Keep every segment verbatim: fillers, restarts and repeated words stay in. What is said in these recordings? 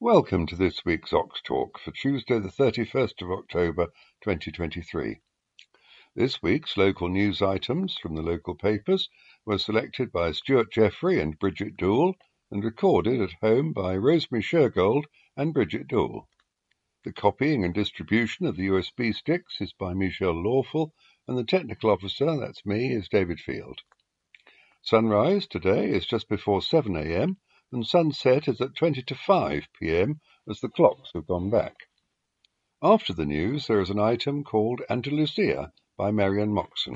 Welcome to this week's Ox Talk for Tuesday the thirty-first of October twenty twenty-three. This week's local news items from the local papers were selected by Stuart Jeffrey and Bridget Doole and recorded at home by Rosemary Shergold and Bridget Doole. The copying and distribution of the U S B sticks is by Michelle Lawful, and the technical officer, that's me, is David Field. Sunrise today is just before seven a.m. and sunset is at twenty to five p.m. as the clocks have gone back. After the news, there is an item called Andalusia by Marian Moxon.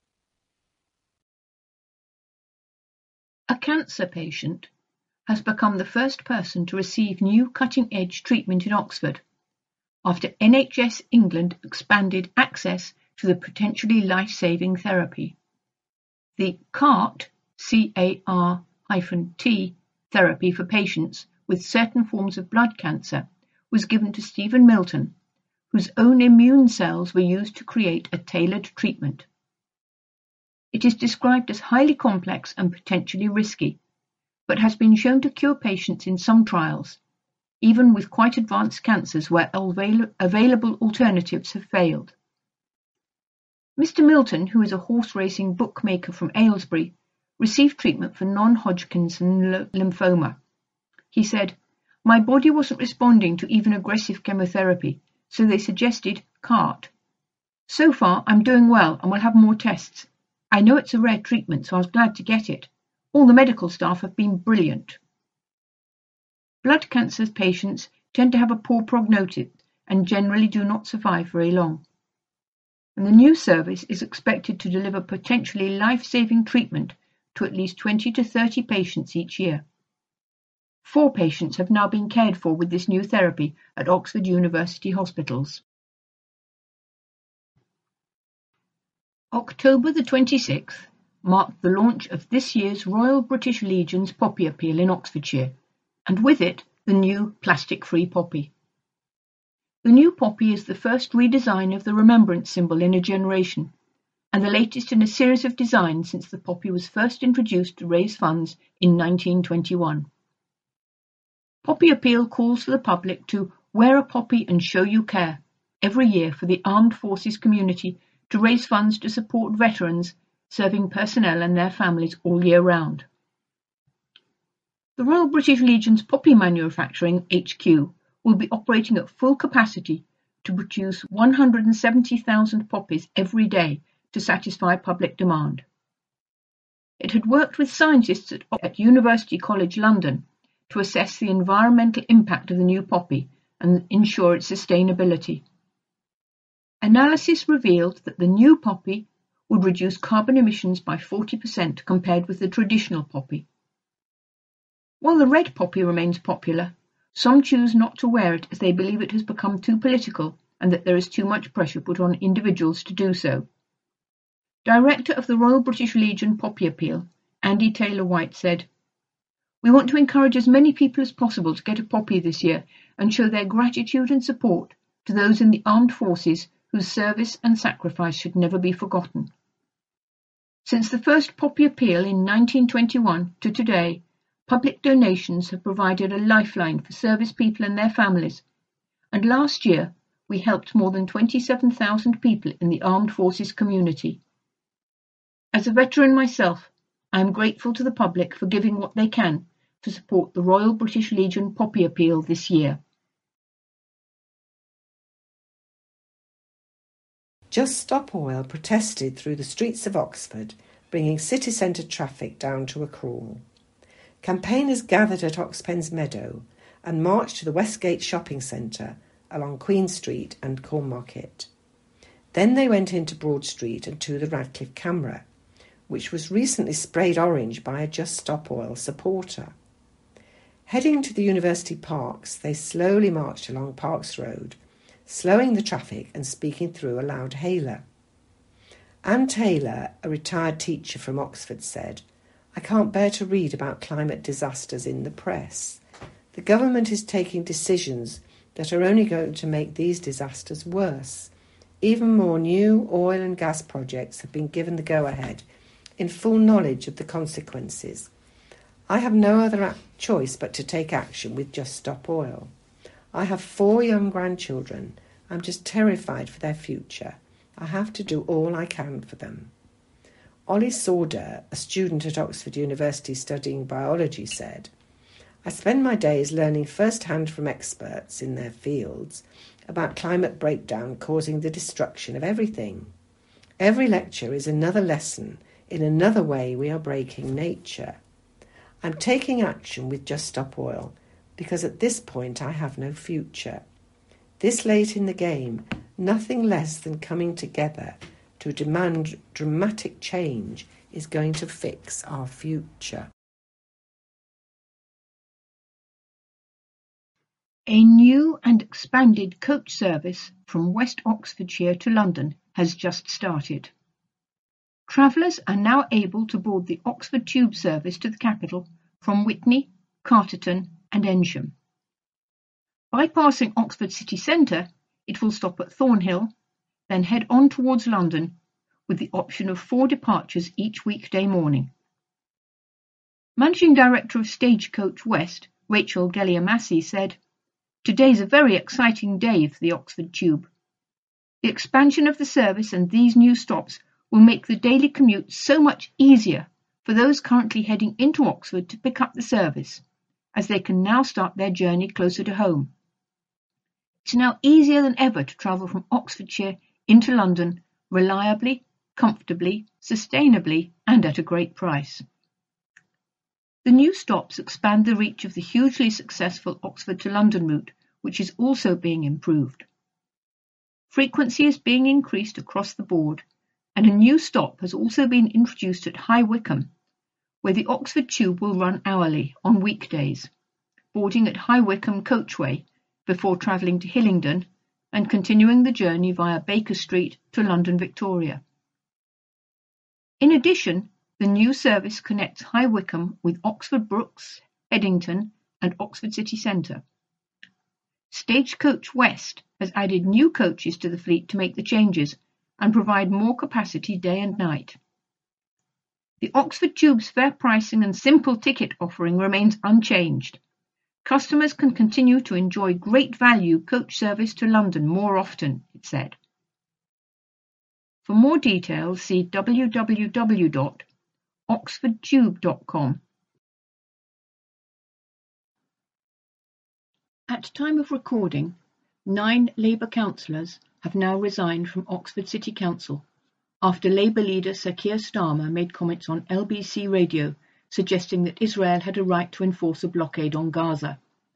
A cancer patient has become the first person to receive new cutting-edge treatment in Oxford after N H S England expanded access to the potentially life-saving therapy. The CART, C A R T, therapy for patients with certain forms of blood cancer was given to Stephen Milton, whose own immune cells were used to create a tailored treatment. It is described as highly complex and potentially risky, but has been shown to cure patients in some trials, even with quite advanced cancers where avail- available alternatives have failed. Mister Milton, who is a horse racing bookmaker from Aylesbury, received treatment for non-Hodgkin's lymphoma. He said, "My body wasn't responding to even aggressive chemotherapy, so they suggested CART. So far, I'm doing well and will have more tests. I know it's a rare treatment, so I was glad to get it. All the medical staff have been brilliant." Blood cancer patients tend to have a poor prognosis and generally do not survive very long. And the new service is expected to deliver potentially life-saving treatment to at least twenty to thirty patients each year. Four patients have now been cared for with this new therapy at Oxford University hospitals. October the twenty-sixth marked the launch of this year's Royal British Legion's Poppy Appeal in Oxfordshire, and with it the new plastic-free poppy. The new poppy is the first redesign of the remembrance symbol in a generation, and the latest in a series of designs since the poppy was first introduced to raise funds in nineteen twenty-one. Poppy Appeal calls for the public to wear a poppy and show you care every year for the armed forces community to raise funds to support veterans serving personnel and their families all year round. The Royal British Legion's Poppy Manufacturing H Q will be operating at full capacity to produce one hundred seventy thousand poppies every day to satisfy public demand. It had worked with scientists at, at University College London to assess the environmental impact of the new poppy and ensure its sustainability. Analysis revealed that the new poppy would reduce carbon emissions by forty percent compared with the traditional poppy. While the red poppy remains popular, some choose not to wear it as they believe it has become too political and that there is too much pressure put on individuals to do so. Director of the Royal British Legion Poppy Appeal, Andy Taylor-White, said, "We want to encourage as many people as possible to get a poppy this year and show their gratitude and support to those in the armed forces whose service and sacrifice should never be forgotten." Since the first Poppy Appeal in nineteen twenty-one to today, public donations have provided a lifeline for service people and their families, and last year we helped more than twenty-seven thousand people in the armed forces community. As a veteran myself, I am grateful to the public for giving what they can to support the Royal British Legion Poppy Appeal this year. Just Stop Oil protested through the streets of Oxford, bringing city centre traffic down to a crawl. Campaigners gathered at Oxpens Meadow and marched to the Westgate Shopping Centre along Queen Street and Cornmarket. Then they went into Broad Street and to the Radcliffe Camera, which was recently sprayed orange by a Just Stop Oil supporter. Heading to the University Parks, they slowly marched along Parks Road, slowing the traffic and speaking through a loud hailer. Anne Taylor, a retired teacher from Oxford, said, "I can't bear to read about climate disasters in the press. The government is taking decisions that are only going to make these disasters worse. Even more new oil and gas projects have been given the go-ahead in full knowledge of the consequences. I have no other ac- choice but to take action with Just Stop Oil. I have four young grandchildren. I'm just terrified for their future. I have to do all I can for them. Ollie Sauder, a student at Oxford University studying biology, said, I spend my days learning first-hand from experts in their fields about climate breakdown causing the destruction of everything. Every lecture is another lesson in another way we are breaking nature. I'm taking action with Just Stop Oil because at this point I have no future. This late in the game, nothing less than coming together to demand dramatic change is going to fix our future. A new and expanded coach service from West Oxfordshire to London has just started. Travellers are now able to board the Oxford Tube service to the capital from Witney, Carterton and Ensham. Bypassing Oxford city centre, it will stop at Thornhill, then head on towards London, with the option of four departures each weekday morning. Managing Director of Stagecoach West, Rachel Gellier-Massey, said, Today's a very exciting day for the Oxford Tube. The expansion of the service and these new stops will make the daily commute so much easier for those currently heading into Oxford to pick up the service, as they can now start their journey closer to home. It's now easier than ever to travel from Oxfordshire into London reliably, comfortably, sustainably, and at a great price. The new stops expand the reach of the hugely successful Oxford to London route, which is also being improved. Frequency is being increased across the board, and a new stop has also been introduced at High Wycombe, where the Oxford Tube will run hourly on weekdays, boarding at High Wycombe Coachway before travelling to Hillingdon and continuing the journey via Baker Street to London Victoria. In addition, the new service connects High Wycombe with Oxford Brookes, Headington and Oxford City Centre. Stagecoach West has added new coaches to the fleet to make the changes and provide more capacity day and night. The Oxford Tube's fair pricing and simple ticket offering remains unchanged. Customers can continue to enjoy great value coach service to London more often, it said. For more details, see w w w dot oxford tube dot com. At time of recording, nine Labour councillors have now resigned from Oxford City Council after Labour leader Sir Keir Starmer made comments on L B C radio suggesting that Israel had a right to enforce a blockade on Gaza.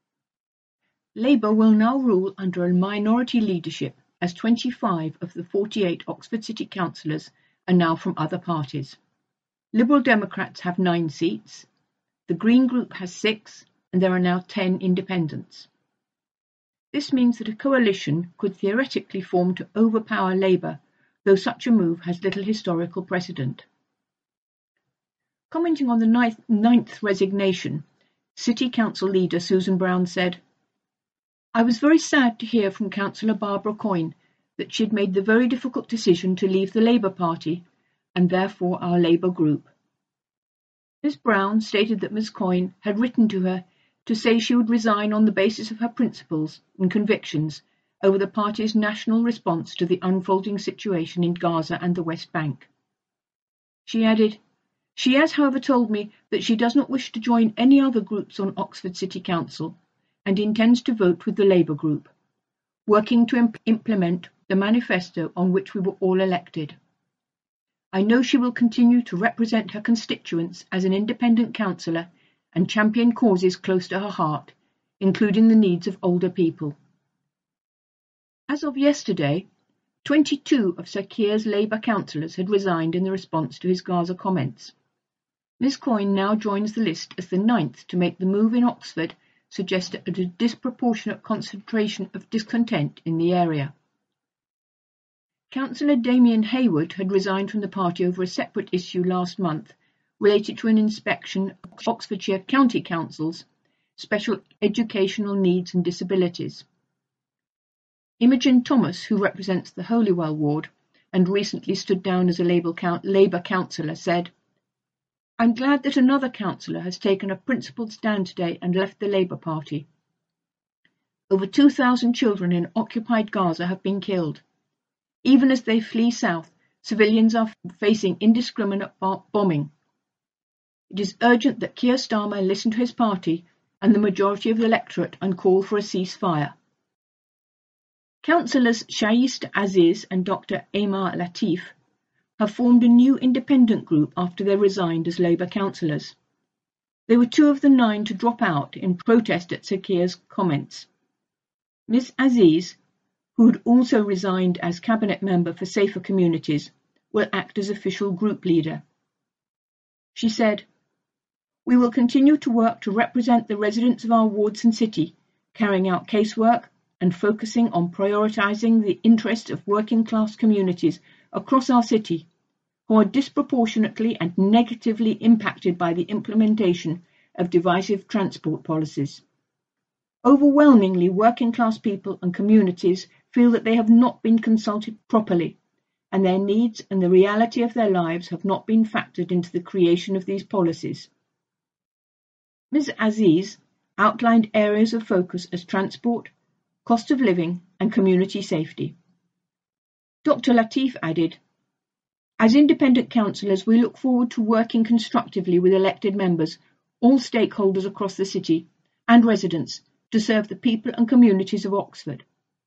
Labour will now rule under a minority leadership as twenty-five of the forty-eight Oxford City councillors are now from other parties. Liberal Democrats have nine seats, the Green Group has six, and there are now ten independents. This means that a coalition could theoretically form to overpower Labour, though such a move has little historical precedent. Commenting on the ninth, ninth resignation, City Council leader Susan Brown said, I was very sad to hear from Councillor Barbara Coyne that she had made the very difficult decision to leave the Labour Party and therefore our Labour group. Miz Brown stated that Miz Coyne had written to her to say she would resign on the basis of her principles and convictions over the party's national response to the unfolding situation in Gaza and the West Bank. She added, She has, however, told me that she does not wish to join any other groups on Oxford City Council and intends to vote with the Labour group, working to imp- implement the manifesto on which we were all elected. I know she will continue to represent her constituents as an independent councillor and champion causes close to her heart, including the needs of older people. As of yesterday, twenty-two of Sir Keir's Labour councillors had resigned in the response to his Gaza comments. Miz Coyne now joins the list as the ninth to make the move in Oxford, suggesting a disproportionate concentration of discontent in the area. Councillor Damien Hayward had resigned from the party over a separate issue last month related to an inspection of Oxfordshire County Council's special educational needs and disabilities. Imogen Thomas, who represents the Holywell ward and recently stood down as a Labour councillor, said, I'm glad that another councillor has taken a principled stand today and left the Labour Party. Over two thousand children in occupied Gaza have been killed. Even as they flee south, civilians are facing indiscriminate bombing. It is urgent that Keir Starmer listen to his party and the majority of the electorate and call for a ceasefire. Councillors Shaist Aziz and Doctor Aymar Latif have formed a new independent group after they resigned as Labour councillors. They were two of the nine to drop out in protest at Sir Keir's comments. Miz Aziz, who had also resigned as Cabinet Member for Safer Communities, will act as official group leader. She said, "We will continue to work to represent the residents of our wards and city, carrying out casework and focusing on prioritising the interests of working-class communities across our city, who are disproportionately and negatively impacted by the implementation of divisive transport policies. Overwhelmingly, working-class people and communities feel that they have not been consulted properly, and their needs and the reality of their lives have not been factored into the creation of these policies." Miz Aziz outlined areas of focus as transport, cost of living, and community safety. Doctor Latif added, "As independent councillors, we look forward to working constructively with elected members, all stakeholders across the city, and residents, to serve the people and communities of Oxford."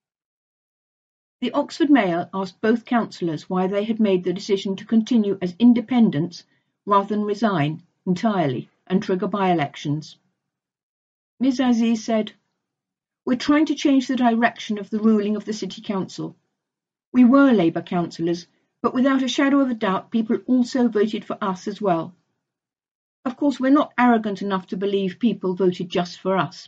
The Oxford Mayor asked both councillors why they had made the decision to continue as independents rather than resign entirely and trigger by-elections. Miz Aziz said, "We're trying to change the direction of the ruling of the City Council. We were Labour councillors, but without a shadow of a doubt people also voted for us as well. Of course, we're not arrogant enough to believe people voted just for us."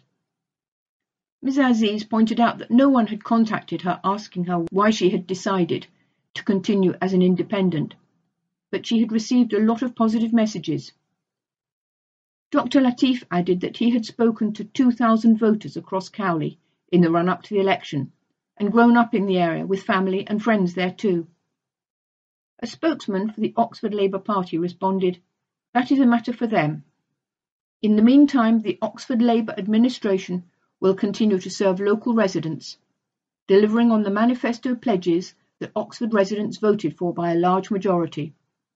Miz Aziz pointed out that no one had contacted her asking her why she had decided to continue as an independent, but she had received a lot of positive messages. Doctor Latif added that he had spoken to two thousand voters across Cowley in the run-up to the election and grown up in the area with family and friends there too. A spokesman for the Oxford Labour Party responded, "That is a matter for them. In the meantime, the Oxford Labour administration will continue to serve local residents, delivering on the manifesto pledges that Oxford residents voted for by a large majority."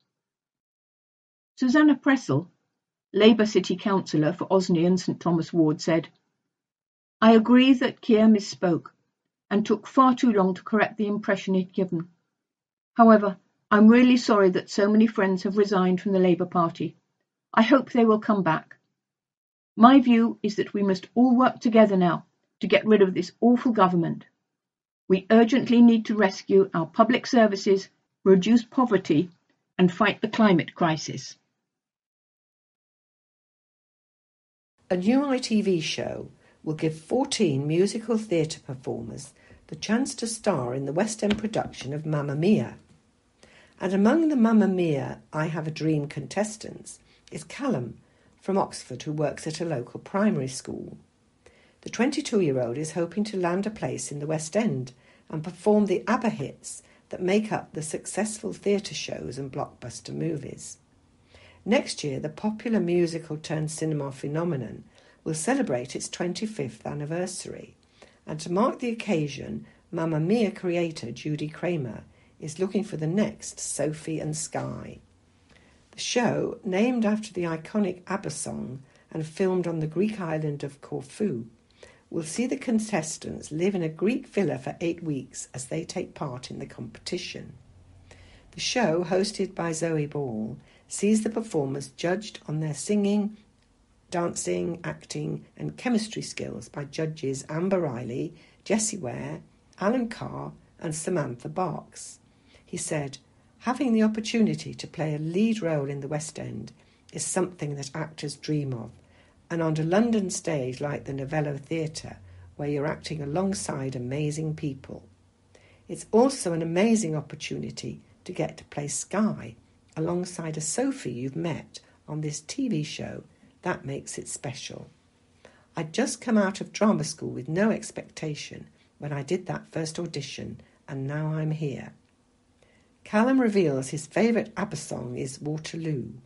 Susanna Pressel, Labour City Councillor for Osney and St Thomas Ward, said, "I agree that Keir misspoke and took far too long to correct the impression he'd given. However, I'm really sorry that so many friends have resigned from the Labour Party. I hope they will come back. My view is that we must all work together now to get rid of this awful government. We urgently need to rescue our public services, reduce poverty, and fight the climate crisis." A new I T V show will give fourteen musical theatre performers the chance to star in the West End production of Mamma Mia. And among the Mamma Mia I Have a Dream contestants is Callum from Oxford, who works at a local primary school. The twenty-two-year-old is hoping to land a place in the West End and perform the ABBA hits that make up the successful theatre shows and blockbuster movies. Next year, the popular musical-turned-cinema phenomenon will celebrate its twenty-fifth anniversary, and to mark the occasion, Mamma Mia creator Judy Kramer is looking for the next Sophie and Sky. The show, named after the iconic ABBA song and filmed on the Greek island of Corfu, will see the contestants live in a Greek villa for eight weeks as they take part in the competition. The show, hosted by Zoe Ball, sees the performers judged on their singing, dancing, acting and chemistry skills by judges Amber Riley, Jessie Ware, Alan Carr and Samantha Barks. He said, "Having the opportunity to play a lead role in the West End is something that actors dream of, and on a London stage like the Novello Theatre, where you're acting alongside amazing people. It's also an amazing opportunity to get to play Sky alongside a Sophie you've met on this T V show. That makes it special. I'd just come out of drama school with no expectation when I did that first audition, and now I'm here." Callum reveals his favourite ABBA song is Waterloo,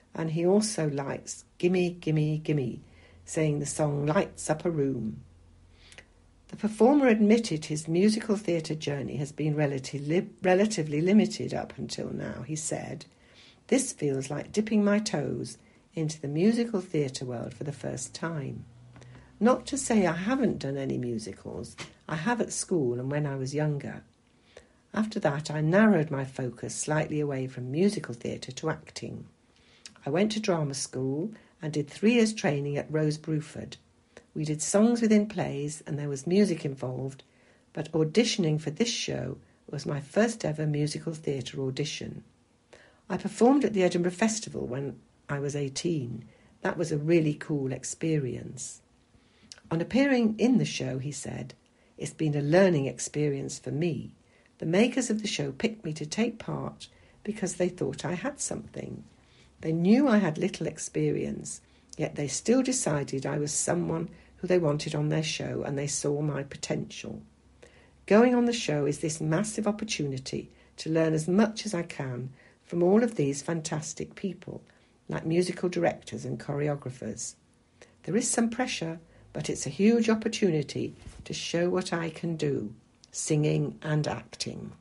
and he also likes Gimme, Gimme, Gimme, saying the song lights up a room. The performer admitted his musical theatre journey has been relatively, relatively limited up until now. He said, "This feels like dipping my toes into the musical theatre world for the first time. Not to say I haven't done any musicals. I have at school and when I was younger. After that, I narrowed my focus slightly away from musical theatre to acting. I went to drama school and did three years training at Rose Bruford. We did songs within plays and there was music involved, but auditioning for this show was my first ever musical theatre audition. I performed at the Edinburgh Festival when I was eighteen. That was a really cool experience." On appearing in the show, he said, "It's been a learning experience for me. The makers of the show picked me to take part because they thought I had something. They knew I had little experience, yet they still decided I was someone who they wanted on their show and they saw my potential. Going on the show is this massive opportunity to learn as much as I can from all of these fantastic people, like musical directors and choreographers. There is some pressure, but it's a huge opportunity to show what I can do, singing and acting."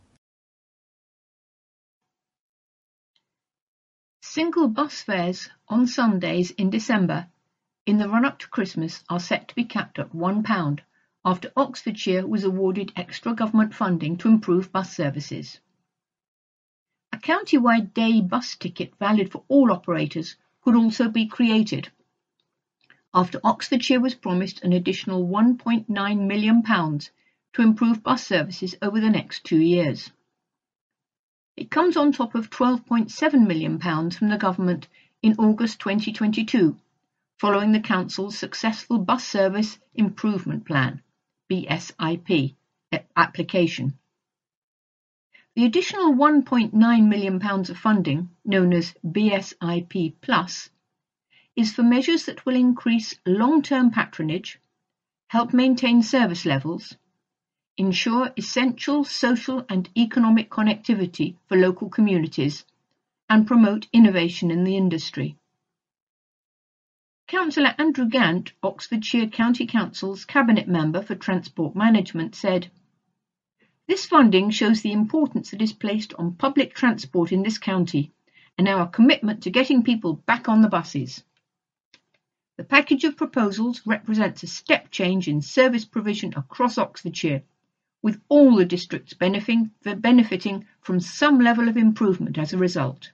Single bus fares on Sundays in December in the run-up to Christmas are set to be capped at one pound after Oxfordshire was awarded extra government funding to improve bus services. A county-wide day bus ticket valid for all operators could also be created after Oxfordshire was promised an additional one point nine million pounds to improve bus services over the next two years. It comes on top of twelve point seven million pounds from the government in August twenty twenty-two, following the Council's successful Bus Service Improvement Plan, B S I P, application. The additional one point nine million pounds of funding, known as B S I P Plus, is for measures that will increase long-term patronage, help maintain service levels, ensure essential social and economic connectivity for local communities, and promote innovation in the industry. Councillor Andrew Gant, Oxfordshire County Council's Cabinet Member for Transport Management, said, "This funding shows the importance that is placed on public transport in this county and our commitment to getting people back on the buses. The package of proposals represents a step change in service provision across Oxfordshire, with all the districts benefiting, benefiting from some level of improvement as a result."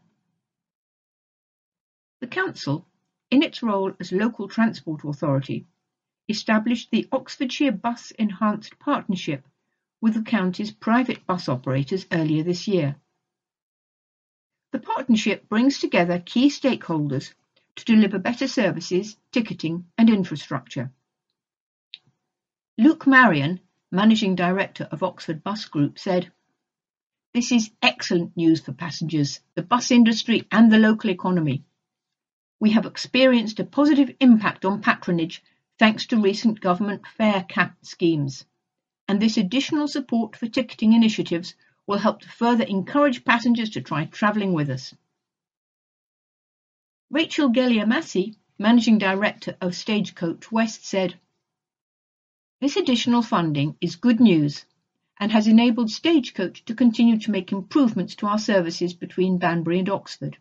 The Council, in its role as local transport authority, established the Oxfordshire Bus Enhanced Partnership with the county's private bus operators earlier this year. The partnership brings together key stakeholders to deliver better services, ticketing and infrastructure. Luke Marion, Managing Director of Oxford Bus Group, said, "This is excellent news for passengers, the bus industry and the local economy. We have experienced a positive impact on patronage thanks to recent government fare cap schemes, and this additional support for ticketing initiatives will help to further encourage passengers to try travelling with us." Rachel Gellier-Massey, Managing Director of Stagecoach West, said, "This additional funding is good news and has enabled Stagecoach to continue to make improvements to our services between Banbury and Oxford."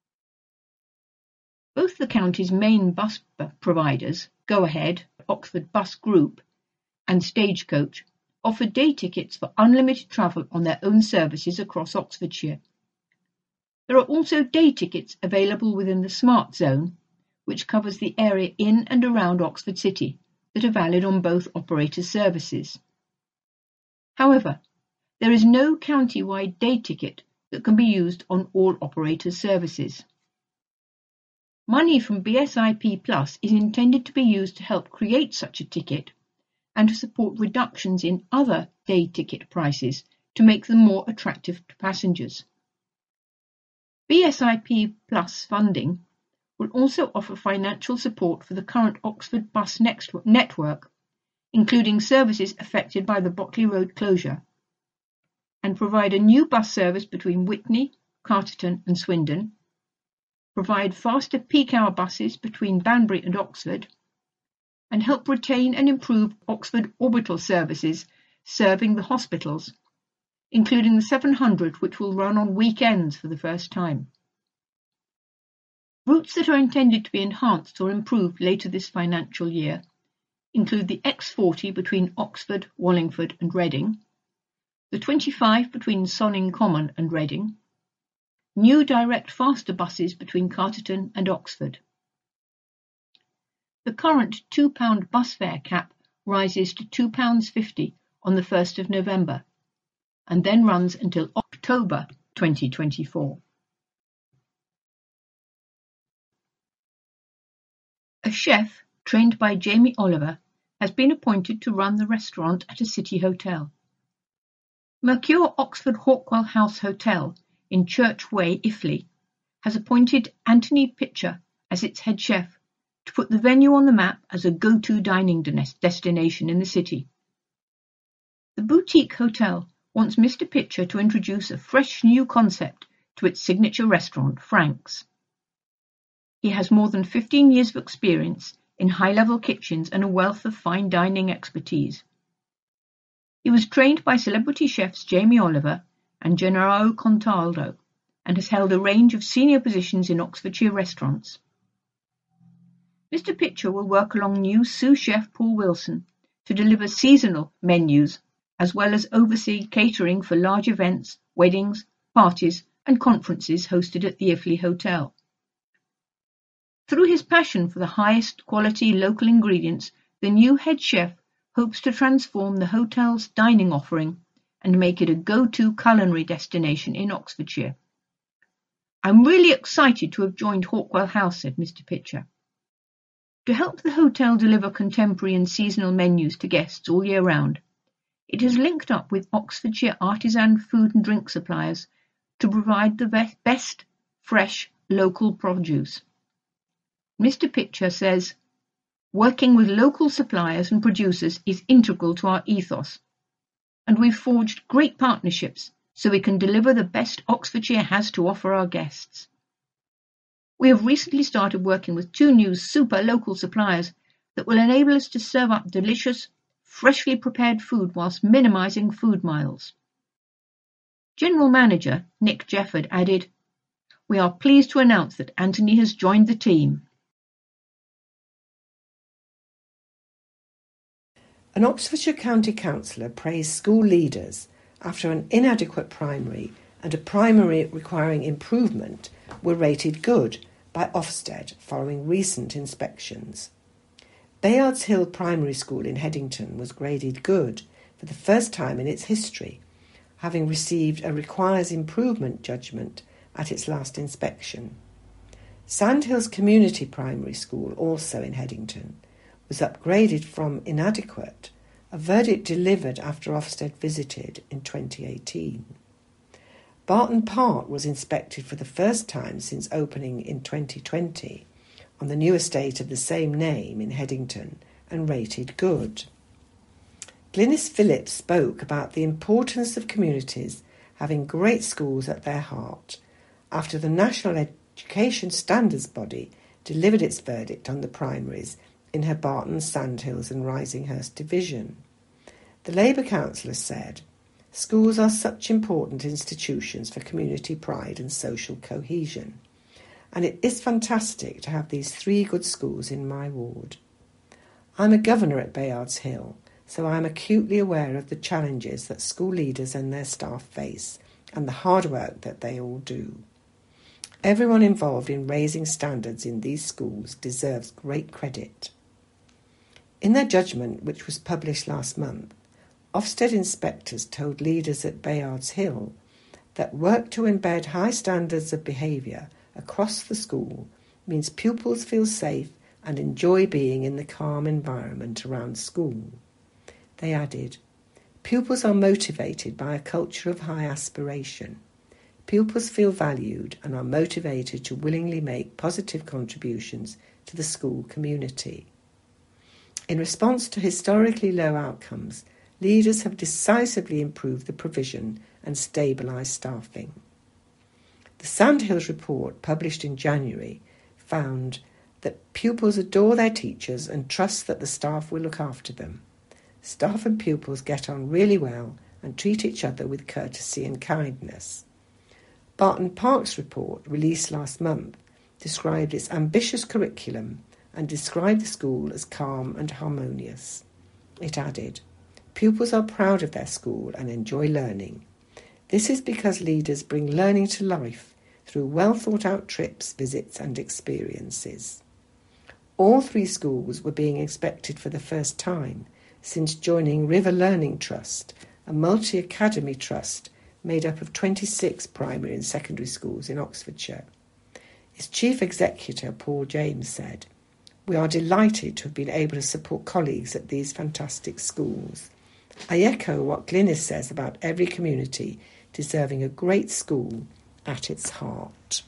Both the county's main bus providers, Go Ahead, Oxford Bus Group, and Stagecoach, offer day tickets for unlimited travel on their own services across Oxfordshire. There are also day tickets available within the Smart Zone, which covers the area in and around Oxford City, that are valid on both operators' services. However, there is no county-wide day ticket that can be used on all operators' services. Money from B S I P Plus is intended to be used to help create such a ticket and to support reductions in other day ticket prices to make them more attractive to passengers. B S I P Plus funding will also offer financial support for the current Oxford bus network, including services affected by the Botley Road closure, and provide a new bus service between Witney, Carterton and Swindon, provide faster peak hour buses between Banbury and Oxford, and help retain and improve Oxford orbital services serving the hospitals, including the seven hundred which will run on weekends for the first time. Routes that are intended to be enhanced or improved later this financial year include the X forty between Oxford, Wallingford and Reading, the twenty-five between Sonning Common and Reading, new direct faster buses between Carterton and Oxford. The current two pound bus fare cap rises to two pounds fifty on the first of November and then runs until October twenty twenty-four. A chef trained by Jamie Oliver has been appointed to run the restaurant at a city hotel. Mercure Oxford Hawkwell House Hotel in Church Way, Iffley, has appointed Anthony Pitcher as its head chef to put the venue on the map as a go-to dining destination in the city. The boutique hotel wants Mister Pitcher to introduce a fresh new concept to its signature restaurant, Frank's. He has more than fifteen years of experience in high-level kitchens and a wealth of fine dining expertise. He was trained by celebrity chefs Jamie Oliver and Gennaro Contaldo and has held a range of senior positions in Oxfordshire restaurants. Mister Pitcher will work along new sous chef Paul Wilson to deliver seasonal menus as well as oversee catering for large events, weddings, parties and conferences hosted at the Iffley Hotel. Through his passion for the highest quality local ingredients, the new head chef hopes to transform the hotel's dining offering and make it a go-to culinary destination in Oxfordshire. "I'm really excited to have joined Hawkwell House," said Mister Pitcher. To help the hotel deliver contemporary and seasonal menus to guests all year round, it has linked up with Oxfordshire artisan food and drink suppliers to provide the best, fresh, local produce. Mister Pitcher says, "Working with local suppliers and producers is integral to our ethos, and we've forged great partnerships so we can deliver the best Oxfordshire has to offer our guests. We have recently started working with two new super local suppliers that will enable us to serve up delicious, freshly prepared food whilst minimising food miles." General Manager Nick Jefford added, "We are pleased to announce that Anthony has joined the team." An Oxfordshire County Councillor praised school leaders after an inadequate primary and a primary requiring improvement were rated good by Ofsted following recent inspections. Bayards Hill Primary School in Headington was graded good for the first time in its history, having received a requires improvement judgment at its last inspection. Sandhills Community Primary School, also in Headington, was upgraded from inadequate, a verdict delivered after Ofsted visited in twenty eighteen. Barton Park was inspected for the first time since opening in twenty twenty on the new estate of the same name in Headington and rated good. Glynis Phillips spoke about the importance of communities having great schools at their heart after the National Education Standards Body delivered its verdict on the primaries in her Barton, Sandhills and Risinghurst division. The Labour councillor said, "Schools are such important institutions for community pride and social cohesion, and it is fantastic to have these three good schools in my ward. I'm a governor at Bayards Hill, so I'm acutely aware of the challenges that school leaders and their staff face and the hard work that they all do. Everyone involved in raising standards in these schools deserves great credit." In their judgment, which was published last month, Ofsted inspectors told leaders at Bayards Hill that work to embed high standards of behaviour across the school means pupils feel safe and enjoy being in the calm environment around school. They added, "Pupils are motivated by a culture of high aspiration. Pupils feel valued and are motivated to willingly make positive contributions to the school community. In response to historically low outcomes, leaders have decisively improved the provision and stabilised staffing." The Sandhills report, published in January, found that pupils adore their teachers and trust that the staff will look after them. Staff and pupils get on really well and treat each other with courtesy and kindness. Barton Park's report, released last month, described its ambitious curriculum and described the school as calm and harmonious. It added, "Pupils are proud of their school and enjoy learning. This is because leaders bring learning to life through well-thought-out trips, visits and experiences." All three schools were being inspected for the first time since joining River Learning Trust, a multi-academy trust made up of twenty-six primary and secondary schools in Oxfordshire. Its chief executive, Paul James, said, "We are delighted to have been able to support colleagues at these fantastic schools. I echo what Glynis says about every community deserving a great school at its heart."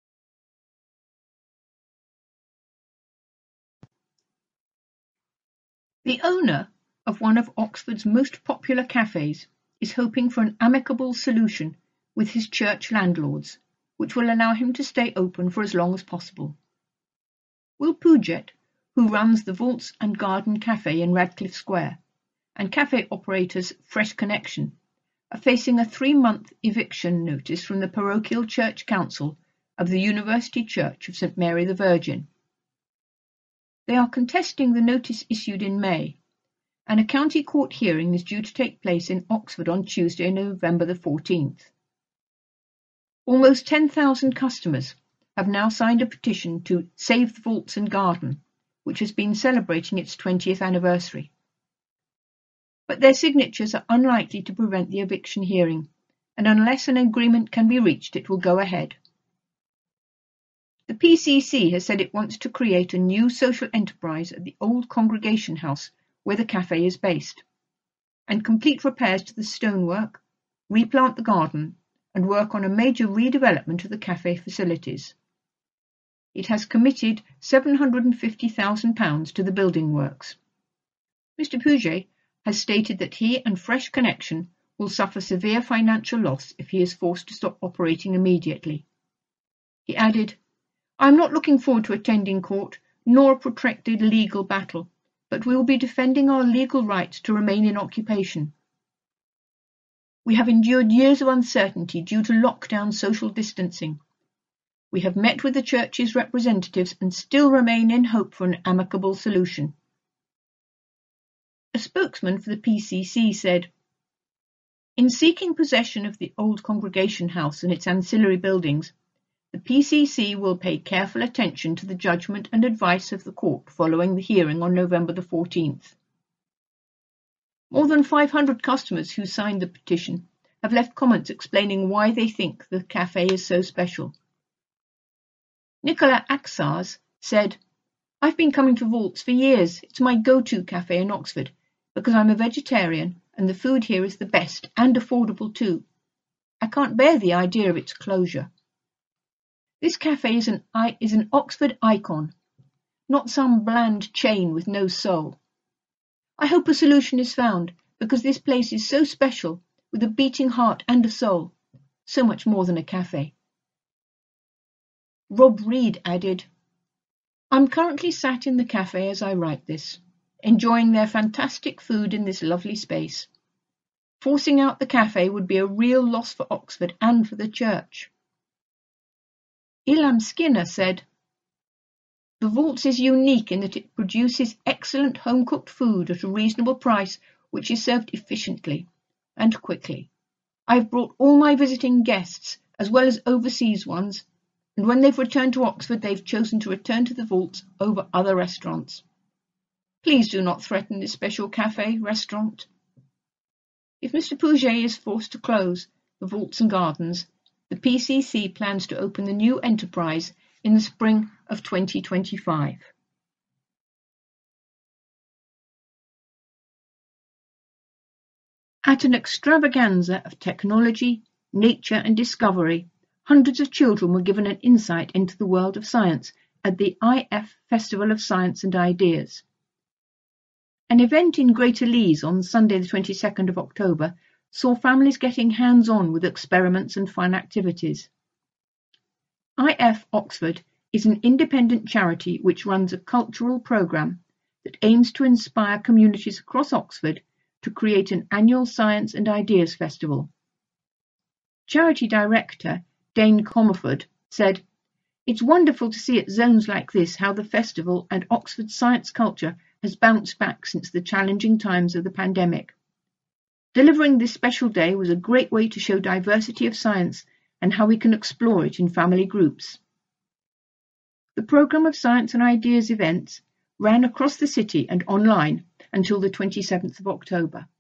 The owner of one of Oxford's most popular cafes is hoping for an amicable solution with his church landlords, which will allow him to stay open for as long as possible. Will Puget, who runs the Vaults and Garden Cafe in Radcliffe Square, and cafe operators Fresh Connection, are facing a three-month eviction notice from the Parochial Church Council of the University Church of Saint Mary the Virgin. They are contesting the notice issued in May, and a county court hearing is due to take place in Oxford on Tuesday, November the fourteenth. Almost ten thousand customers have now signed a petition to Save the Vaults and Garden, which has been celebrating its twentieth anniversary. But their signatures are unlikely to prevent the eviction hearing, and unless an agreement can be reached, it will go ahead. The P C C has said it wants to create a new social enterprise at the old congregation house where the cafe is based, and complete repairs to the stonework, replant the garden, and work on a major redevelopment of the cafe facilities. It has committed seven hundred and fifty thousand pounds to the building works. Mister Puget has stated that he and Fresh Connection will suffer severe financial loss if he is forced to stop operating immediately. He added, "I am not looking forward to attending court, nor a protracted legal battle, but we will be defending our legal rights to remain in occupation. We have endured years of uncertainty due to lockdown social distancing. We have met with the church's representatives and still remain in hope for an amicable solution." A spokesman for the P C C said, "In seeking possession of the old congregation house and its ancillary buildings, the P C C will pay careful attention to the judgment and advice of the court following the hearing on November the fourteenth. More than five hundred customers who signed the petition have left comments explaining why they think the cafe is so special. Nicola Axars said, "I've been coming to Vaults for years. It's my go-to cafe in Oxford because I'm a vegetarian and the food here is the best and affordable too. I can't bear the idea of its closure. This cafe is an, is an Oxford icon, not some bland chain with no soul. I hope a solution is found because this place is so special with a beating heart and a soul, so much more than a cafe." Rob Reed added, "I'm currently sat in the cafe as I write this, enjoying their fantastic food in this lovely space. Forcing out the cafe would be a real loss for Oxford and for the church." Elam Skinner said, "The Vaults is unique in that it produces excellent home-cooked food at a reasonable price which is served efficiently and quickly. I've brought all my visiting guests as well as overseas ones, and when they've returned to Oxford they've chosen to return to the Vaults over other restaurants. Please do not threaten this special cafe restaurant." If Mister Puget is forced to close the Vaults and Gardens, the P C C plans to open the new enterprise in the spring of twenty twenty-five. At an extravaganza of technology, nature and discovery, hundreds of children were given an insight into the world of science at the I F Festival of Science and Ideas. An event in Greater Lees on Sunday the twenty-second of October saw families getting hands-on with experiments and fun activities. I F Oxford is an independent charity which runs a cultural programme that aims to inspire communities across Oxford to create an annual Science and Ideas Festival. Charity Director Dane Comerford said, "It's wonderful to see at zones like this how the festival and Oxford science culture has bounced back since the challenging times of the pandemic. Delivering this special day was a great way to show diversity of science and how we can explore it in family groups." The programme of Science and Ideas events ran across the city and online until the twenty-seventh of October.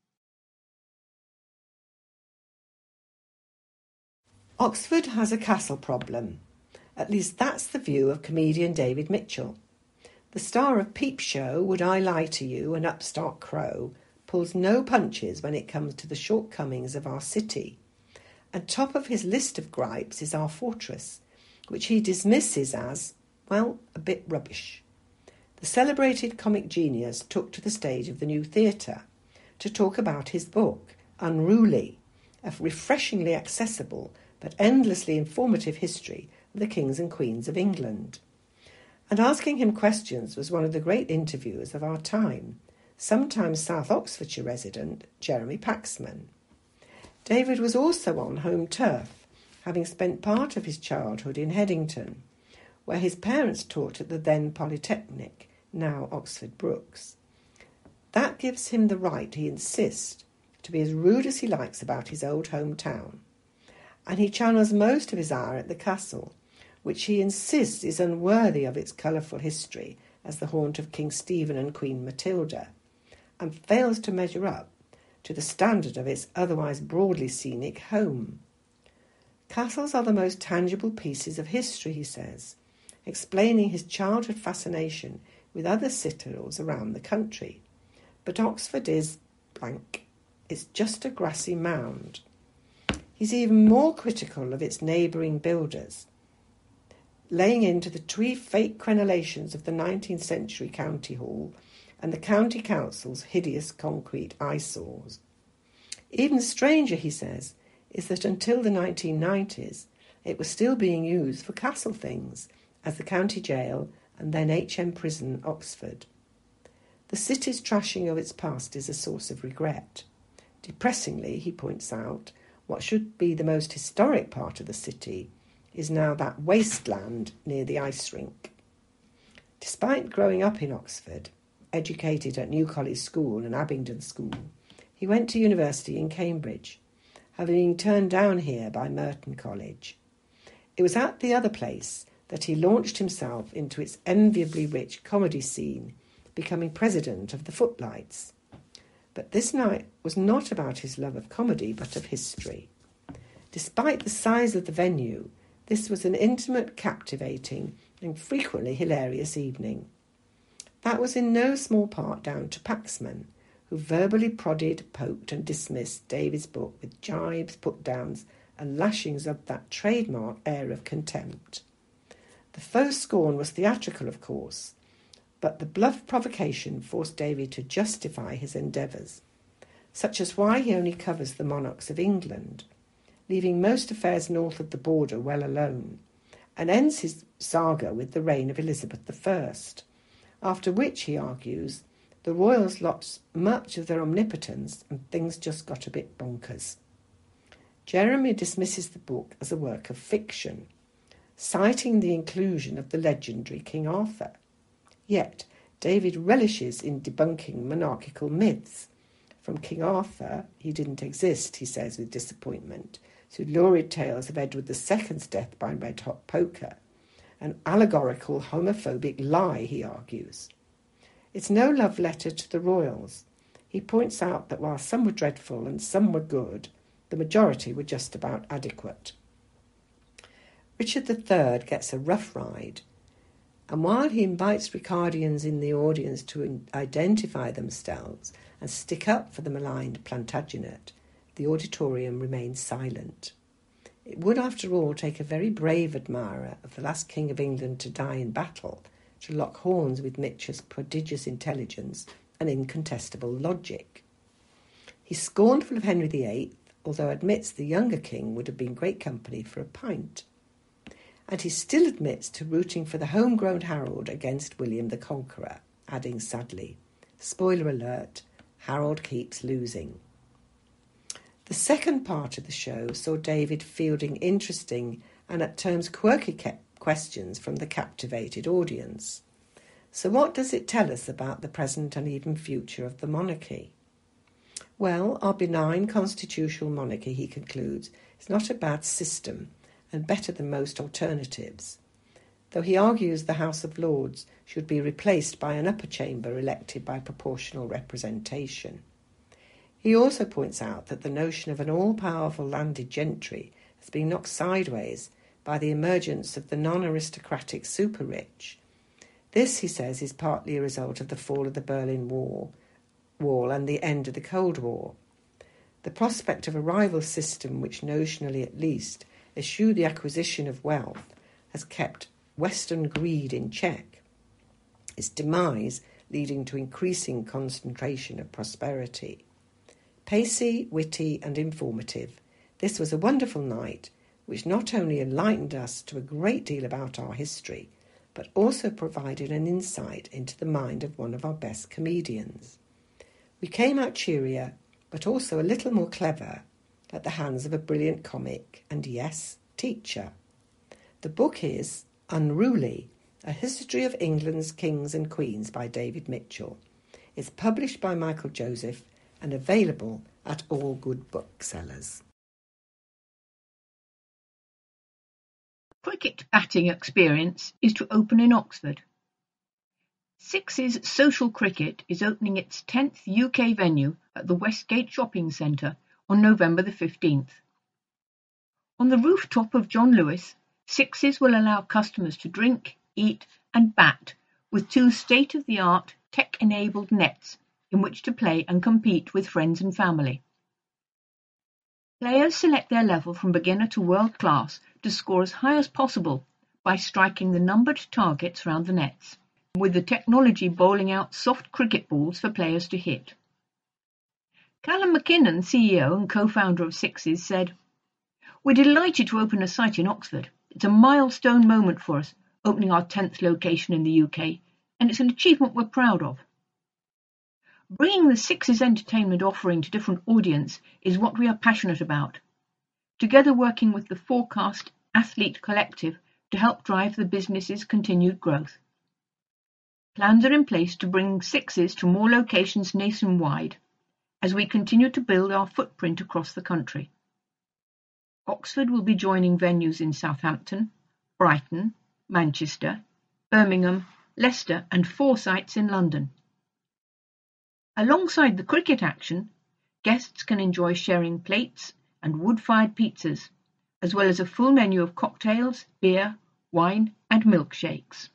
Oxford has a castle problem. At least that's the view of comedian David Mitchell. The star of Peep Show, Would I Lie to You, and Upstart Crow pulls no punches when it comes to the shortcomings of our city. And top of his list of gripes is our fortress, which he dismisses as, well, a bit rubbish. The celebrated comic genius took to the stage of the New Theatre to talk about his book, Unruly, a refreshingly accessible but endlessly informative history of the kings and queens of England. And asking him questions was one of the great interviewers of our time, sometimes South Oxfordshire resident Jeremy Paxman. David was also on home turf, having spent part of his childhood in Headington, where his parents taught at the then Polytechnic, now Oxford Brookes. That gives him the right, he insists, to be as rude as he likes about his old hometown, and he channels most of his ire at the castle, which he insists is unworthy of its colourful history as the haunt of King Stephen and Queen Matilda, and fails to measure up to the standard of its otherwise broadly scenic home. Castles are the most tangible pieces of history, he says, explaining his childhood fascination with other citadels around the country. But Oxford is blank. It's just a grassy mound. He's even more critical of its neighbouring builders, laying into the twee fake crenellations of the nineteenth century county hall and the county council's hideous concrete eyesores. Even stranger, he says, is that until the nineteen nineties it was still being used for castle things, as the county jail and then H M Prison, Oxford. The city's trashing of its past is a source of regret. Depressingly, he points out, what should be the most historic part of the city is now that wasteland near the ice rink. Despite growing up in Oxford, educated at New College School and Abingdon School, he went to university in Cambridge, having been turned down here by Merton College. It was at the other place that he launched himself into its enviably rich comedy scene, becoming president of the Footlights. But this night was not about his love of comedy, but of history. Despite the size of the venue, this was an intimate, captivating, and frequently hilarious evening. That was in no small part down to Paxman, who verbally prodded, poked, and dismissed David's book with jibes, put-downs, and lashings of that trademark air of contempt. The faux scorn was theatrical, of course, but the bluff provocation forced David to justify his endeavours, such as why he only covers the monarchs of England, leaving most affairs north of the border well alone, and ends his saga with the reign of Elizabeth the First, after which, he argues, the royals lost much of their omnipotence and things just got a bit bonkers. Jeremy dismisses the book as a work of fiction, citing the inclusion of the legendary King Arthur. Yet, David relishes in debunking monarchical myths. From King Arthur, he didn't exist, he says with disappointment, to lurid tales of Edward the Second's death by red-hot poker, an allegorical homophobic lie, he argues. It's no love letter to the royals. He points out that while some were dreadful and some were good, the majority were just about adequate. Richard the Third gets a rough ride, and while he invites Ricardians in the audience to identify themselves and stick up for the maligned Plantagenet, the auditorium remains silent. It would, after all, take a very brave admirer of the last King of England to die in battle to lock horns with Mitchell's prodigious intelligence and incontestable logic. He's scornful of Henry the Eighth, although admits the younger king would have been great company for a pint. and he still admits to rooting for the homegrown Harold against William the Conqueror, adding sadly, spoiler alert, Harold keeps losing. The second part of the show saw David fielding interesting and at times quirky questions from the captivated audience. So what does it tell us about the present and even future of the monarchy? Well, our benign constitutional monarchy, he concludes, is not a bad system and better than most alternatives, though he argues the House of Lords should be replaced by an upper chamber elected by proportional representation. He also points out that the notion of an all-powerful landed gentry has been knocked sideways by the emergence of the non-aristocratic super-rich. This, he says, is partly a result of the fall of the Berlin Wall, Wall and the end of the Cold War. The prospect of a rival system which notionally at least eschewed the acquisition of wealth has kept Western greed in check, its demise leading to increasing concentration of prosperity. Pacey, witty and informative, this was a wonderful night which not only enlightened us to a great deal about our history, but also provided an insight into the mind of one of our best comedians. We came out cheerier, but also a little more clever, at the hands of a brilliant comic and, yes, teacher. The book is Unruly, A History of England's Kings and Queens by David Mitchell. It's published by Michael Joseph and available at all good booksellers. Cricket batting experience is to open in Oxford. Six's Social Cricket is opening its tenth U K venue at the Westgate Shopping Centre on November the fifteenth. On the rooftop of John Lewis, Six's will allow customers to drink, eat and bat with two state-of-the-art tech-enabled nets in which to play and compete with friends and family. Players select their level from beginner to world class to score as high as possible by striking the numbered targets round the nets, with the technology bowling out soft cricket balls for players to hit. Callum McKinnon, C E O and co-founder of Six's, said, "We're delighted to open a site in Oxford. It's a milestone moment for us, opening our tenth location in the U K, and it's an achievement we're proud of. Bringing the Six's entertainment offering to different audience is what we are passionate about, together working with the Forecast Athlete Collective to help drive the business's continued growth. Plans are in place to bring Six's to more locations nationwide as we continue to build our footprint across the country. Oxford will be joining venues in Southampton, Brighton, Manchester, Birmingham, Leicester and four sites in London. Alongside the cricket action, guests can enjoy sharing plates and wood-fired pizzas, as well as a full menu of cocktails, beer, wine and milkshakes.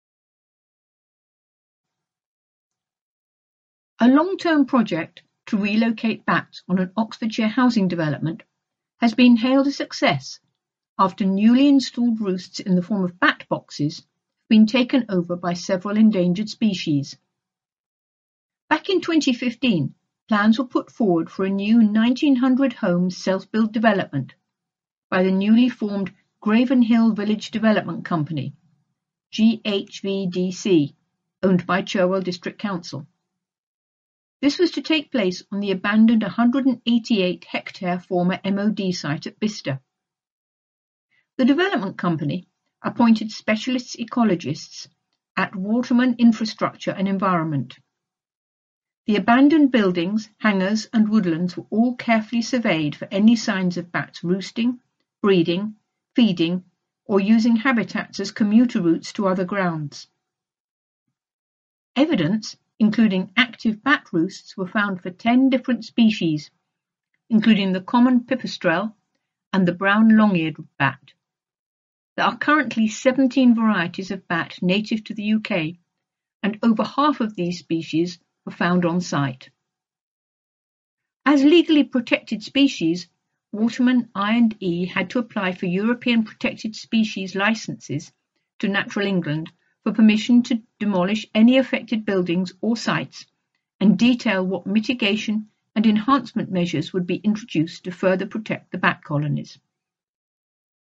A long-term project to relocate bats on an Oxfordshire housing development has been hailed a success after newly installed roosts in the form of bat boxes have been taken over by several endangered species. Back in twenty fifteen, plans were put forward for a new nineteen hundred home self-build development by the newly formed Graven Hill Village Development Company, G H V D C, owned by Cherwell District Council. This was to take place on the abandoned one hundred eighty-eight hectare former M O D site at Bicester. The development company appointed specialist ecologists at Waterman Infrastructure and Environment. The abandoned buildings, hangars and woodlands were all carefully surveyed for any signs of bats roosting, breeding, feeding or using habitats as commuter routes to other grounds. Evidence, including active bat roosts, were found for ten different species, including the common pipistrelle and the brown long-eared bat. There are currently seventeen varieties of bat native to the U K, and over half of these species were found on site. As legally protected species, Waterman I and E had to apply for European Protected Species licences to Natural England for permission to demolish any affected buildings or sites and detail what mitigation and enhancement measures would be introduced to further protect the bat colonies.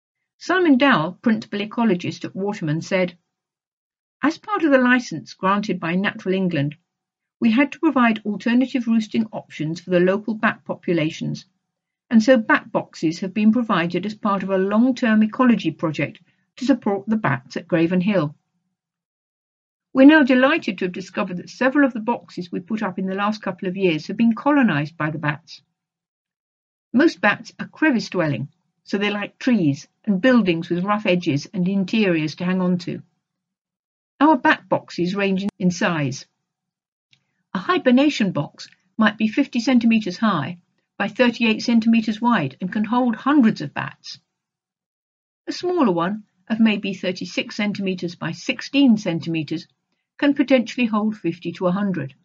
Simon Dowell, principal ecologist at Waterman, said, "As part of the licence granted by Natural England, we had to provide alternative roosting options for the local bat populations, and so bat boxes have been provided as part of a long-term ecology project to support the bats at Graven Hill. We're now delighted to have discovered that several of the boxes we put up in the last couple of years have been colonised by the bats. Most bats are crevice-dwelling, so they like trees and buildings with rough edges and interiors to hang on to. Our bat boxes range in size. A hibernation box might be fifty centimetres high by thirty-eight centimetres wide and can hold hundreds of bats. A smaller one, of maybe thirty-six centimetres by sixteen centimetres, can potentially hold fifty to one hundred.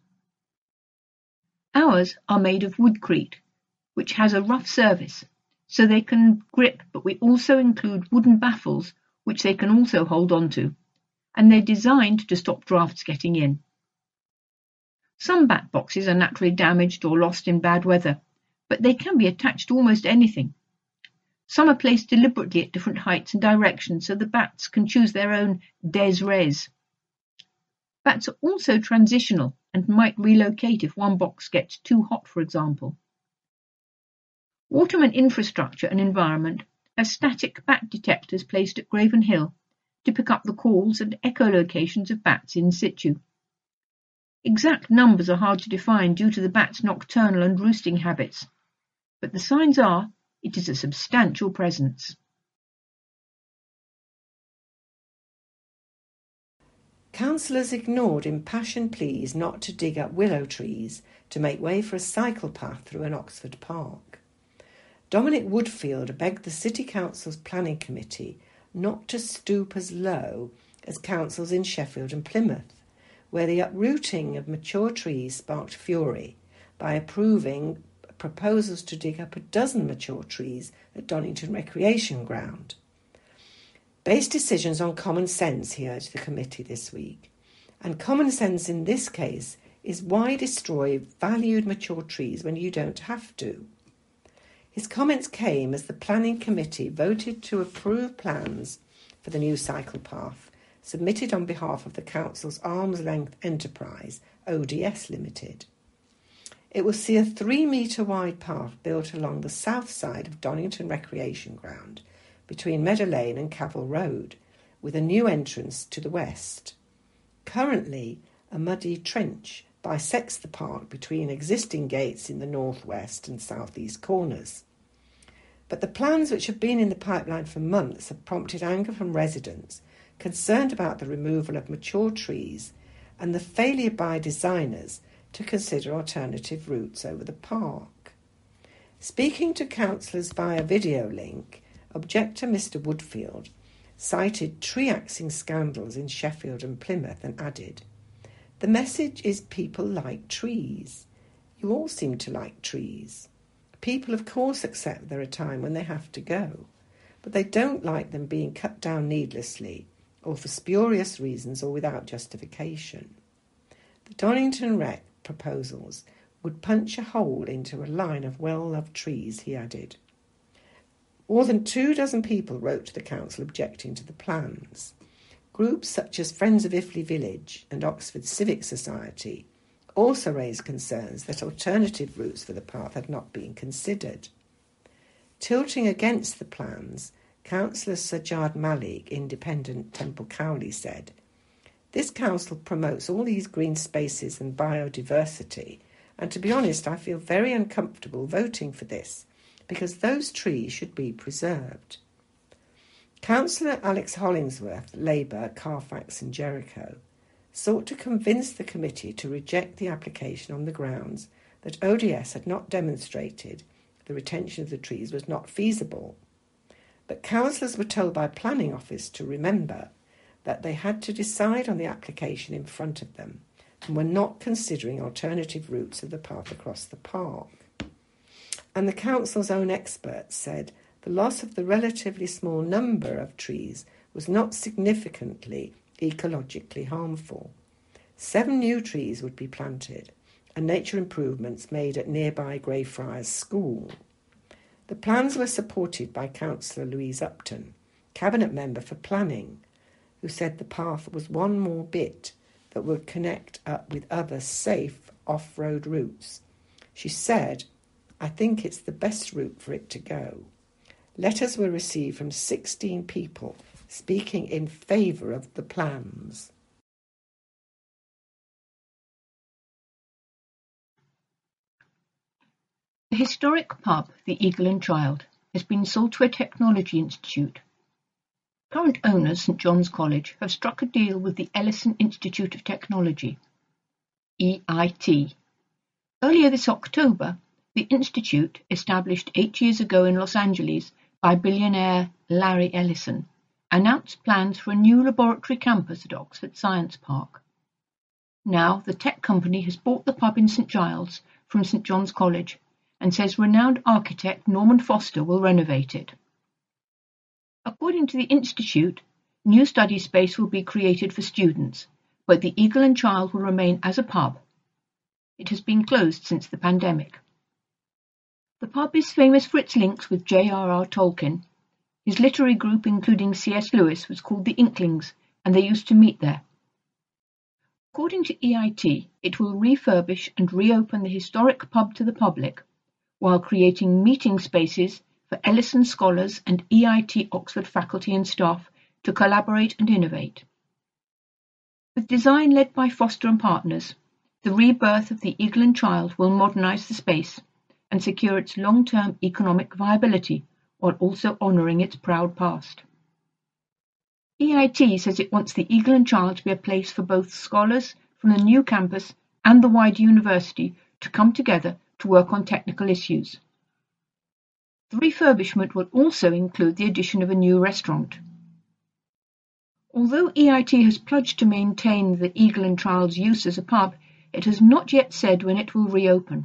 Ours are made of woodcrete, which has a rough surface, so they can grip, but we also include wooden baffles which they can also hold onto, and they're designed to stop drafts getting in. Some bat boxes are naturally damaged or lost in bad weather, but they can be attached to almost anything. Some are placed deliberately at different heights and directions so the bats can choose their own des res. Bats are also transitional and might relocate if one box gets too hot, for example. Waterman Infrastructure and Environment have static bat detectors placed at Graven Hill to pick up the calls and echolocations of bats in situ. Exact numbers are hard to define due to the bats' nocturnal and roosting habits, but the signs are it is a substantial presence. Councillors ignored impassioned pleas not to dig up willow trees to make way for a cycle path through an Oxford park. Dominic Woodfield begged the City Council's Planning Committee not to stoop as low as councils in Sheffield and Plymouth, where the uprooting of mature trees sparked fury by approving proposals to dig up a dozen mature trees at Donington Recreation Ground. Base decisions on common sense, he urged the committee this week. And common sense in this case is why destroy valued mature trees when you don't have to. His comments came as the planning committee voted to approve plans for the new cycle path submitted on behalf of the council's arm's length enterprise, O D S Limited. It will see a three-metre wide path built along the south side of Donington Recreation Ground, between Meadow Lane and Cavell Road, with a new entrance to the west. Currently, a muddy trench bisects the park between existing gates in the northwest and southeast corners. But the plans, which have been in the pipeline for months, have prompted anger from residents concerned about the removal of mature trees and the failure by designers to consider alternative routes over the park. Speaking to councillors via video link, objector Mister Woodfield cited tree-axing scandals in Sheffield and Plymouth and added, "The message is people like trees. You all seem to like trees. People, of course, accept there are times when they have to go, but they don't like them being cut down needlessly or for spurious reasons or without justification." The Donington Rec proposals would punch a hole into a line of well-loved trees, he added. More than two dozen people wrote to the council objecting to the plans. Groups such as Friends of Iffley Village and Oxford Civic Society also raised concerns that alternative routes for the path had not been considered. Tilting against the plans, Councillor Sajjad Malik, Independent Temple Cowley, said, "This council promotes all these green spaces and biodiversity, and to be honest, I feel very uncomfortable voting for this, because those trees should be preserved." Councillor Alex Hollingsworth, Labour, Carfax and Jericho, sought to convince the committee to reject the application on the grounds that O D S had not demonstrated the retention of the trees was not feasible. But councillors were told by Planning Office to remember that they had to decide on the application in front of them and were not considering alternative routes of the path across the park. And the council's own experts said the loss of the relatively small number of trees was not significantly ecologically harmful. Seven new trees would be planted and nature improvements made at nearby Greyfriars School. The plans were supported by Councillor Louise Upton, Cabinet Member for Planning, who said the path was one more bit that would connect up with other safe off-road routes. She said, "I think it's the best route for it to go." Letters were received from sixteen people speaking in favour of the plans. The historic pub, the Eagle and Child, has been sold to a technology institute. Current owners, St John's College, have struck a deal with the Ellison Institute of Technology, E I T. Earlier this October, the institute, established eight years ago in Los Angeles by billionaire Larry Ellison, announced plans for a new laboratory campus at Oxford Science Park. Now, the tech company has bought the pub in St Giles from St John's College and says renowned architect Norman Foster will renovate it. According to the Institute, new study space will be created for students, but the Eagle and Child will remain as a pub. It has been closed since the pandemic. The pub is famous for its links with J R R Tolkien. His literary group, including C S Lewis, was called the Inklings, and they used to meet there. According to E I T, it will refurbish and reopen the historic pub to the public, while creating meeting spaces for Ellison scholars and E I T Oxford faculty and staff to collaborate and innovate. With design led by Foster and Partners, the rebirth of the Eagle and Child will modernise the space and secure its long-term economic viability while also honouring its proud past. E I T says it wants the Eagle and Child to be a place for both scholars from the new campus and the wider university to come together to work on technical issues. The refurbishment will also include the addition of a new restaurant. Although E I T has pledged to maintain the Eagle and Child's use as a pub, it has not yet said when it will reopen.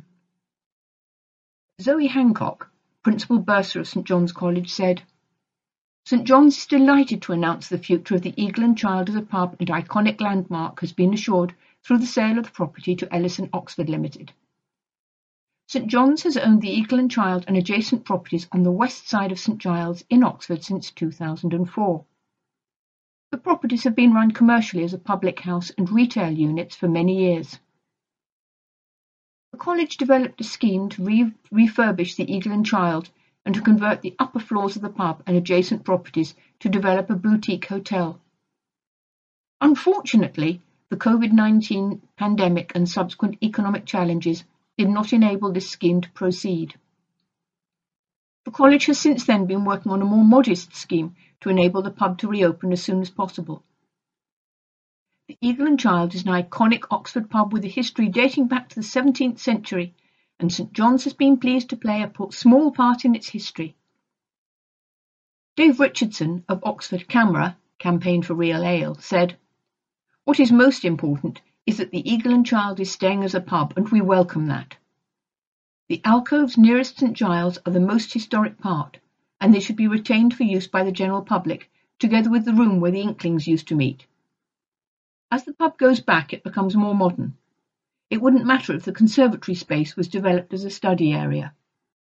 Zoe Hancock, Principal Bursar of St John's College, said, "St John's is delighted to announce the future of the Eagle and Child as a pub and iconic landmark has been assured through the sale of the property to Ellison Oxford Limited. St John's has owned the Eagle and Child and adjacent properties on the west side of St Giles in Oxford since two thousand four. The properties have been run commercially as a public house and retail units for many years. The college developed a scheme to re refurbish the Eagle and Child and to convert the upper floors of the pub and adjacent properties to develop a boutique hotel. Unfortunately, the COVID nineteen pandemic and subsequent economic challenges did not enable this scheme to proceed. The college has since then been working on a more modest scheme to enable the pub to reopen as soon as possible. The Eagle and Child is an iconic Oxford pub with a history dating back to the seventeenth century, and St John's has been pleased to play a small part in its history. Dave Richardson of Oxford Camera, Campaign for Real Ale, said, "What is most important is that the Eagle and Child is staying as a pub, and we welcome that. The alcoves nearest St Giles are the most historic part, and they should be retained for use by the general public, together with the room where the Inklings used to meet. As the pub goes back, it becomes more modern. It wouldn't matter if the conservatory space was developed as a study area."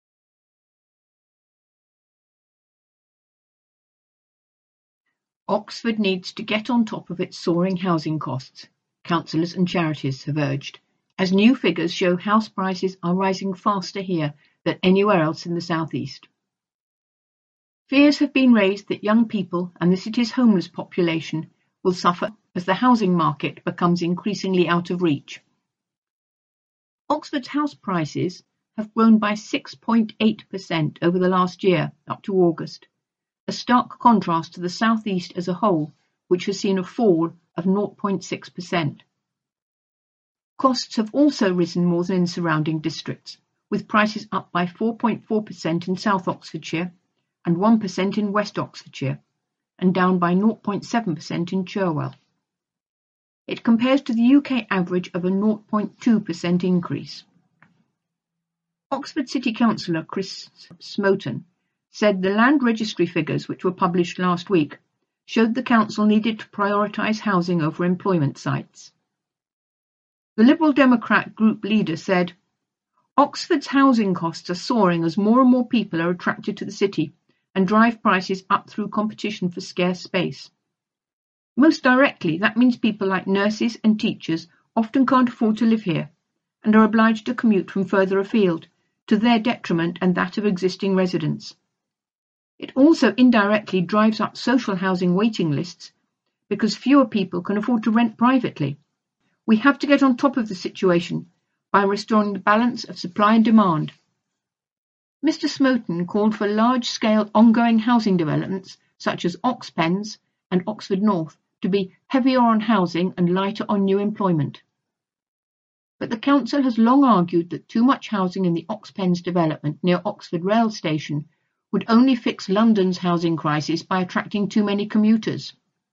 Oxford needs to get on top of its soaring housing costs, councillors and charities have urged, as new figures show house prices are rising faster here than anywhere else in the southeast. Fears have been raised that young people and the city's homeless population will suffer as the housing market becomes increasingly out of reach. Oxford's house prices have grown by six point eight percent over the last year, up to August, a stark contrast to the southeast as a whole, which has seen a fall of zero point six percent. Costs have also risen more than in surrounding districts, with prices up by four point four percent in South Oxfordshire and one percent in West Oxfordshire, and down by zero point seven percent in Cherwell. It compares to the U K average of a zero point two percent increase. Oxford City Councillor Chris Smoton said the land registry figures, which were published last week, showed the council needed to prioritise housing over employment sites. The Liberal Democrat group leader said, "Oxford's housing costs are soaring as more and more people are attracted to the city, and drive prices up through competition for scarce space. Most directly, that means people like nurses and teachers often can't afford to live here and are obliged to commute from further afield, to their detriment and that of existing residents. It also indirectly drives up social housing waiting lists because fewer people can afford to rent privately. We have to get on top of the situation by restoring the balance of supply and demand. Mister Smoten called for large-scale ongoing housing developments such as Oxpens and Oxford North to be heavier on housing and lighter on new employment. But the council has long argued that too much housing in the Oxpens development near Oxford Rail Station would only fix London's housing crisis by attracting too many commuters.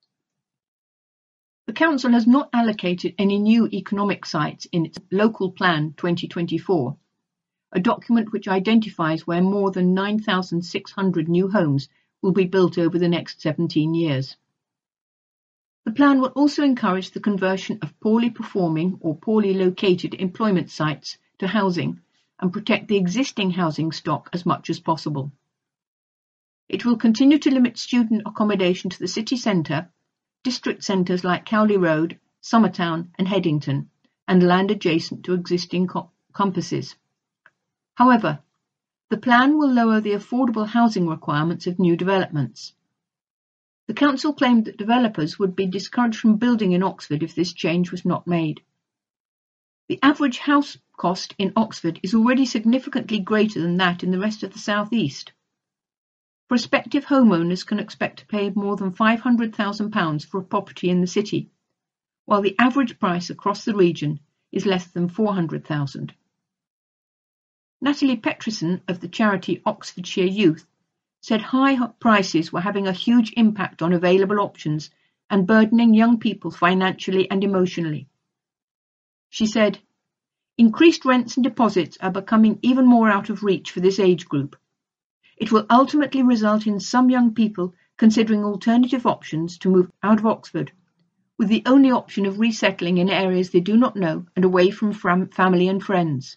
The council has not allocated any new economic sites in its Local Plan twenty twenty-four, a document which identifies where more than nine thousand six hundred new homes will be built over the next seventeen years. The plan will also encourage the conversion of poorly performing or poorly located employment sites to housing and protect the existing housing stock as much as possible. It will continue to limit student accommodation to the city centre, district centres like Cowley Road, Summertown and Headington, and land adjacent to existing co- campuses. However, the plan will lower the affordable housing requirements of new developments. The council claimed that developers would be discouraged from building in Oxford if this change was not made. The average house cost in Oxford is already significantly greater than that in the rest of the South East. Prospective homeowners can expect to pay more than five hundred thousand pounds for a property in the city, while the average price across the region is less than four hundred thousand pounds. Natalie Petrison of the charity Oxfordshire Youth said high prices were having a huge impact on available options and burdening young people financially and emotionally. She said, "Increased rents and deposits are becoming even more out of reach for this age group. It will ultimately result in some young people considering alternative options to move out of Oxford, with the only option of resettling in areas they do not know and away from family and friends."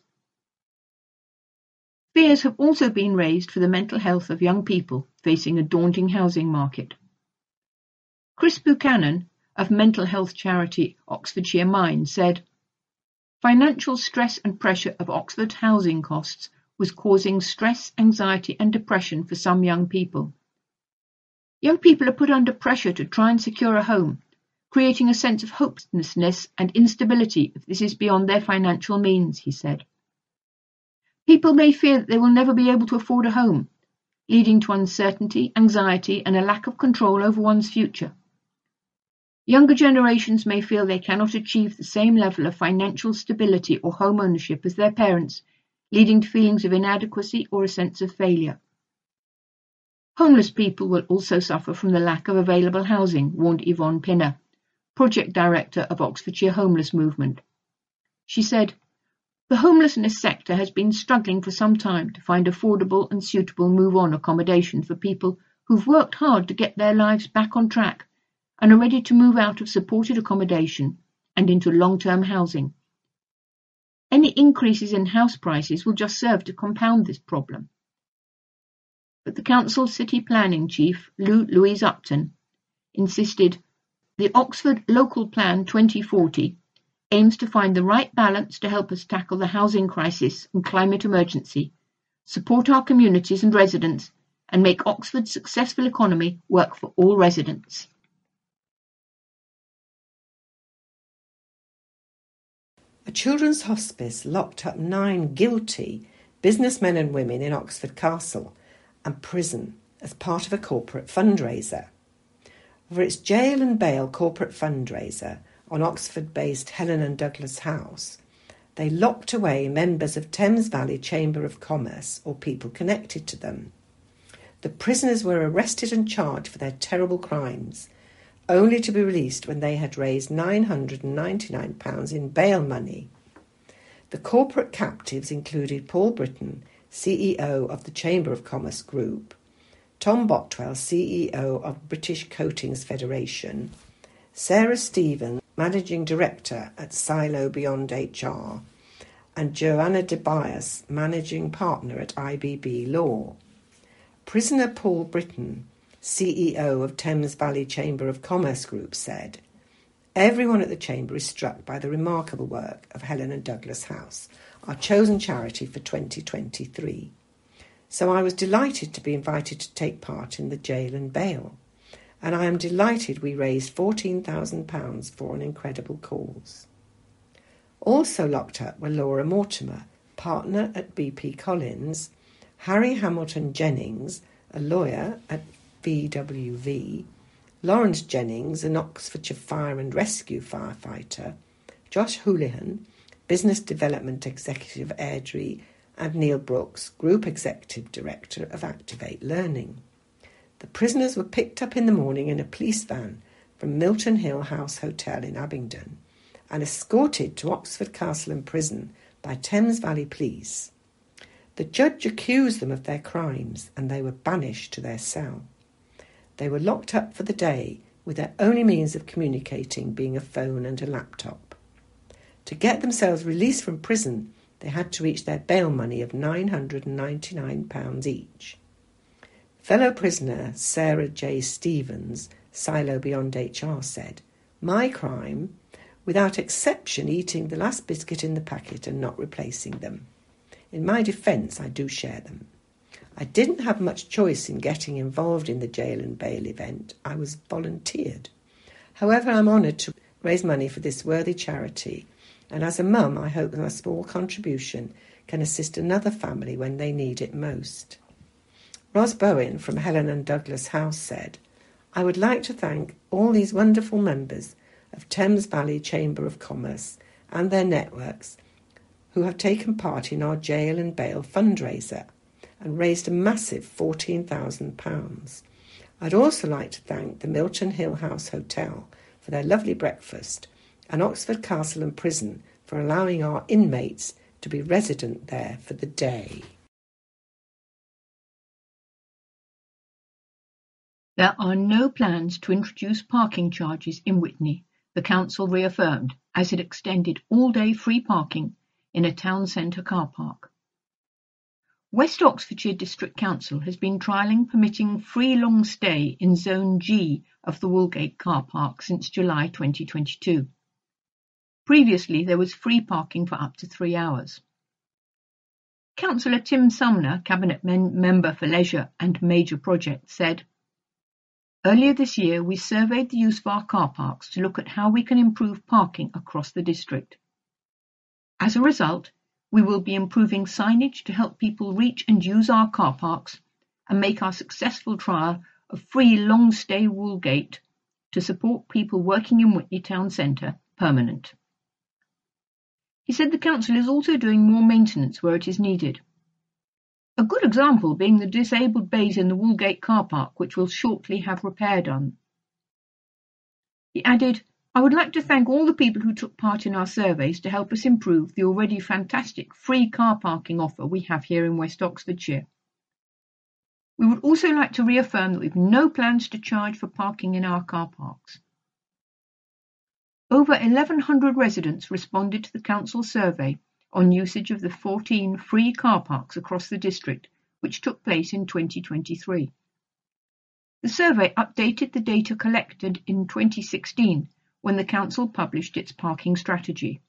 Fears have also been raised for the mental health of young people facing a daunting housing market. Chris Buchanan of mental health charity Oxfordshire Mind said, "Financial stress and pressure of Oxford housing costs was causing stress, anxiety and depression for some young people. Young people are put under pressure to try and secure a home, creating a sense of hopelessness and instability if this is beyond their financial means," he said. People may fear that they will never be able to afford a home, leading to uncertainty, anxiety and a lack of control over one's future. Younger generations may feel they cannot achieve the same level of financial stability or home ownership as their parents, leading to feelings of inadequacy or a sense of failure. Homeless people will also suffer from the lack of available housing, warned Yvonne Pinner, project director of Oxfordshire Homeless Movement. She said, "The homelessness sector has been struggling for some time to find affordable and suitable move-on accommodation for people who've worked hard to get their lives back on track and are ready to move out of supported accommodation and into long-term housing. Any increases in house prices will just serve to compound this problem." But the council's city planning chief, Lou Louise Upton, insisted the Oxford Local Plan twenty forty aims to find the right balance to help us tackle the housing crisis and climate emergency, support our communities and residents, and make Oxford's successful economy work for all residents. A children's hospice locked up nine guilty businessmen and women in Oxford Castle and prison as part of a corporate fundraiser. For its jail and bail corporate fundraiser on Oxford-based Helen and Douglas House, they locked away members of Thames Valley Chamber of Commerce or people connected to them. The prisoners were arrested and charged for their terrible crimes, only to be released when they had raised nine hundred ninety-nine pounds in bail money. The corporate captives included Paul Britton, C E O of the Chamber of Commerce Group, Tom Botwell, C E O of British Coatings Federation, Sarah Stevens, Managing Director at Silo Beyond H R, and Joanna DeBias, Managing Partner at I B B Law. Prisoner Paul Britton, C E O of Thames Valley Chamber of Commerce Group, said, "Everyone at the Chamber is struck by the remarkable work of Helen and Douglas House, our chosen charity for twenty twenty-three. So I was delighted to be invited to take part in the jail and bail, and I am delighted we raised fourteen thousand pounds for an incredible cause." Also locked up were Laura Mortimer, partner at B P Collins, Harry Hamilton Jennings, a lawyer at V W V, Lawrence Jennings, an Oxfordshire Fire and Rescue firefighter, Josh Houlihan, Business Development Executive of Airdrie, and Neil Brooks, Group Executive Director of Activate Learning. The prisoners were picked up in the morning in a police van from Milton Hill House Hotel in Abingdon and escorted to Oxford Castle and Prison by Thames Valley Police. The judge accused them of their crimes and they were banished to their cell. They were locked up for the day, with their only means of communicating being a phone and a laptop. To get themselves released from prison, they had to reach their bail money of nine hundred ninety-nine pounds each. Fellow prisoner Sarah J. Stevens, Silo Beyond H R, said, "My crime, without exception eating the last biscuit in the packet and not replacing them. In my defence, I do share them. I didn't have much choice in getting involved in the jail and bail event. I was volunteered. However, I'm honoured to raise money for this worthy charity, and as a mum, I hope that my small contribution can assist another family when they need it most." Ros Bowen from Helen and Douglas House said, "I would like to thank all these wonderful members of Thames Valley Chamber of Commerce and their networks who have taken part in our jail and bail fundraiser and raised a massive fourteen thousand pounds. I'd also like to thank the Milton Hill House Hotel for their lovely breakfast and Oxford Castle and Prison for allowing our inmates to be resident there for the day." There are no plans to introduce parking charges in Witney, the council reaffirmed, as it extended all-day free parking in a town centre car park. West Oxfordshire District Council has been trialling permitting free long stay in Zone G of the Woolgate car park since July twenty twenty-two. Previously, there was free parking for up to three hours. Councillor Tim Sumner, Cabinet men- Member for Leisure and Major Projects, said, "Earlier this year, we surveyed the use of our car parks to look at how we can improve parking across the district. As a result, we will be improving signage to help people reach and use our car parks and make our successful trial of free long stay Woolgate to support people working in Witney Town Centre permanent." He said the council is also doing more maintenance where it is needed. A good example being the disabled bays in the Woolgate car park, which will shortly have repair done. He added, "I would like to thank all the people who took part in our surveys to help us improve the already fantastic free car parking offer we have here in West Oxfordshire. We would also like to reaffirm that we have no plans to charge for parking in our car parks." Over eleven hundred residents responded to the council survey on usage of the fourteen free car parks across the district, which took place in twenty twenty-three. The survey updated the data collected in twenty sixteen, when the council published its parking strategy.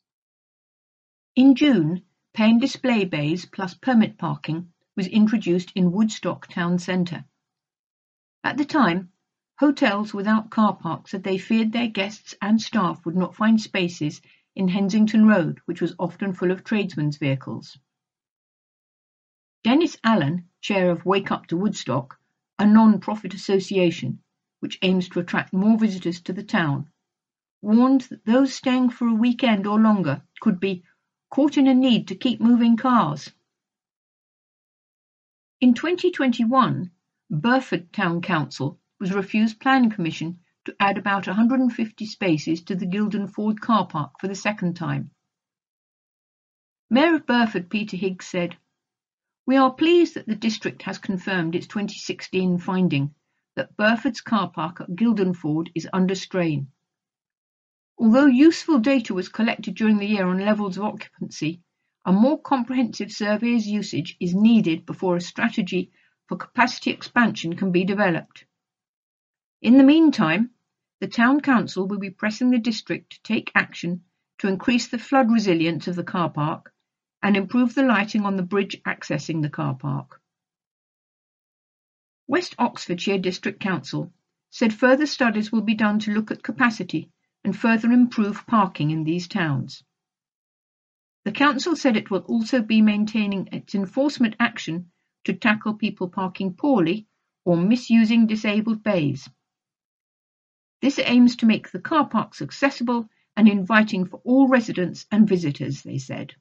In June, pay and display bays plus permit parking was introduced in Woodstock Town Centre. At the time, hotels without car parks said they feared their guests and staff would not find spaces in Hensington Road, which was often full of tradesmen's vehicles. Dennis Allen, chair of Wake Up to Woodstock, a non-profit association which aims to attract more visitors to the town, warned that those staying for a weekend or longer could be caught in a need to keep moving cars. In twenty twenty-one, Burford Town Council was refused planning permission to add about one hundred fifty spaces to the Gildenford car park for the second time. Mayor of Burford Peter Higgs said, "We are pleased that the district has confirmed its twenty sixteen finding that Burford's car park at Gildenford is under strain. Although useful data was collected during the year on levels of occupancy, a more comprehensive survey's usage is needed before a strategy for capacity expansion can be developed. In the meantime, the Town Council will be pressing the district to take action to increase the flood resilience of the car park and improve the lighting on the bridge accessing the car park. West Oxfordshire District Council said further studies will be done to look at capacity and further improve parking in these towns. The council said it will also be maintaining its enforcement action to tackle people parking poorly or misusing disabled bays. This aims to make the car parks accessible and inviting for all residents and visitors, they said.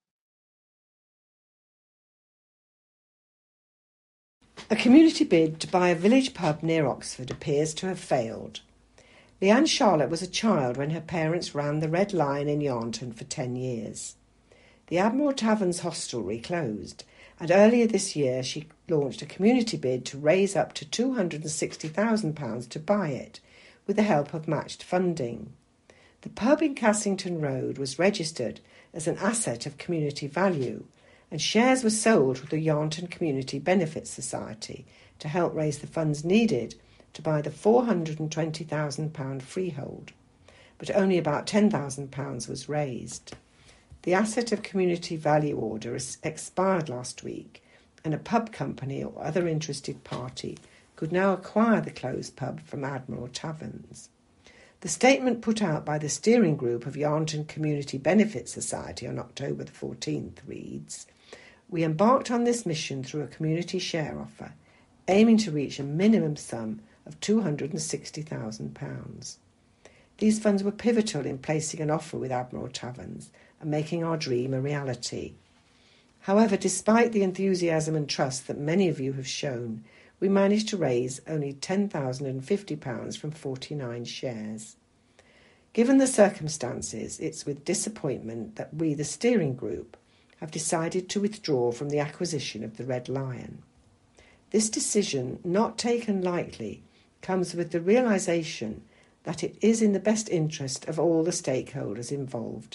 A community bid to buy a village pub near Oxford appears to have failed. Leanne Charlotte was a child when her parents ran the Red Lion in Yarnton for ten years. The Admiral Taverns hostelry closed, and earlier this year she launched a community bid to raise up to two hundred sixty thousand pounds to buy it, with the help of matched funding. The pub in Cassington Road was registered as an asset of community value, and shares were sold to the Yarnton Community Benefit Society to help raise the funds needed to buy the four hundred twenty thousand pounds freehold, but only about ten thousand pounds was raised. The asset of community value order expired last week, and a pub company or other interested party could now acquire the closed pub from Admiral Taverns. The statement put out by the steering group of Yarnton Community Benefit Society on October the fourteenth reads, "We embarked on this mission through a community share offer, aiming to reach a minimum sum of two hundred sixty thousand pounds. These funds were pivotal in placing an offer with Admiral Taverns and making our dream a reality. However, despite the enthusiasm and trust that many of you have shown, we managed to raise only ten thousand fifty pounds from forty-nine shares. Given the circumstances, it's with disappointment that we, the steering group, have decided to withdraw from the acquisition of the Red Lion. This decision, not taken lightly, comes with the realisation that it is in the best interest of all the stakeholders involved.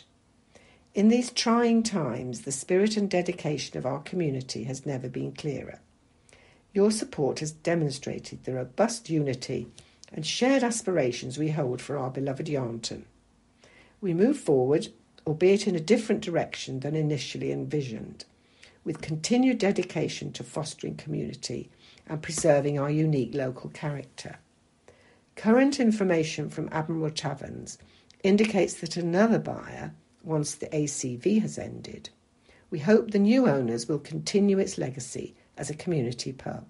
In these trying times, the spirit and dedication of our community has never been clearer. Your support has demonstrated the robust unity and shared aspirations we hold for our beloved Yarnton. We move forward, albeit in a different direction than initially envisioned, with continued dedication to fostering community and preserving our unique local character. Current information from Admiral Taverns indicates that another buyer, once the A C V has ended, we hope the new owners will continue its legacy as a community pub.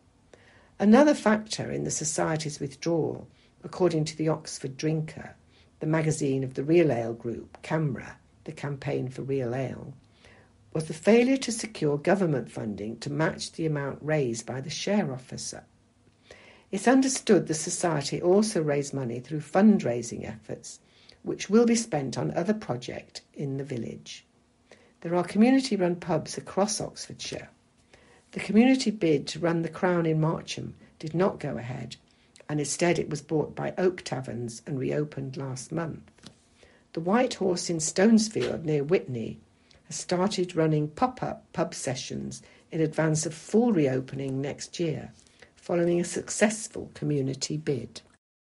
Another factor in the Society's withdrawal, according to the Oxford Drinker, the magazine of the Real Ale Group, CAMRA, the Campaign for Real Ale, was the failure to secure government funding to match the amount raised by the share officer. It's understood the Society also raised money through fundraising efforts, which will be spent on other projects in the village. There are community-run pubs across Oxfordshire. The community bid to run the Crown in Marcham did not go ahead, and instead it was bought by Oak Taverns and reopened last month. The White Horse in Stonesfield near Witney has started running pop-up pub sessions in advance of full reopening next year, following a successful community bid.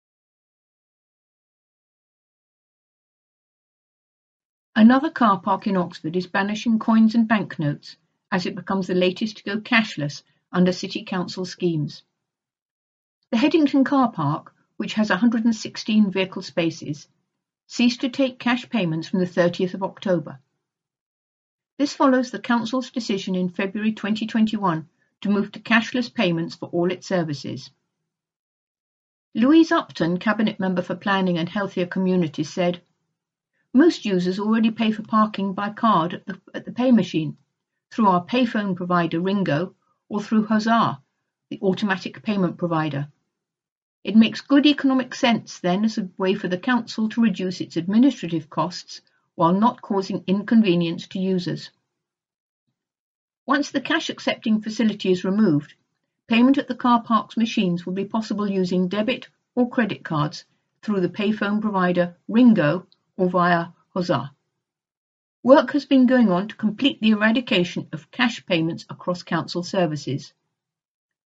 Another car park in Oxford is banishing coins and banknotes as it becomes the latest to go cashless under City Council schemes. The Headington car park, which has one hundred sixteen vehicle spaces, ceased to take cash payments from the thirtieth of October. This follows the Council's decision in February twenty twenty-one to move to cashless payments for all its services. Louise Upton, Cabinet Member for Planning and Healthier Communities, said, "Most users already pay for parking by card at the, at the pay machine, through our payphone provider Ringo, or through Huzzah, the automatic payment provider. It makes good economic sense then as a way for the Council to reduce its administrative costs while not causing inconvenience to users. Once the cash-accepting facility is removed, payment at the car park's machines will be possible using debit or credit cards through the payphone provider Ringo or via Huzzah. Work has been going on to complete the eradication of cash payments across council services.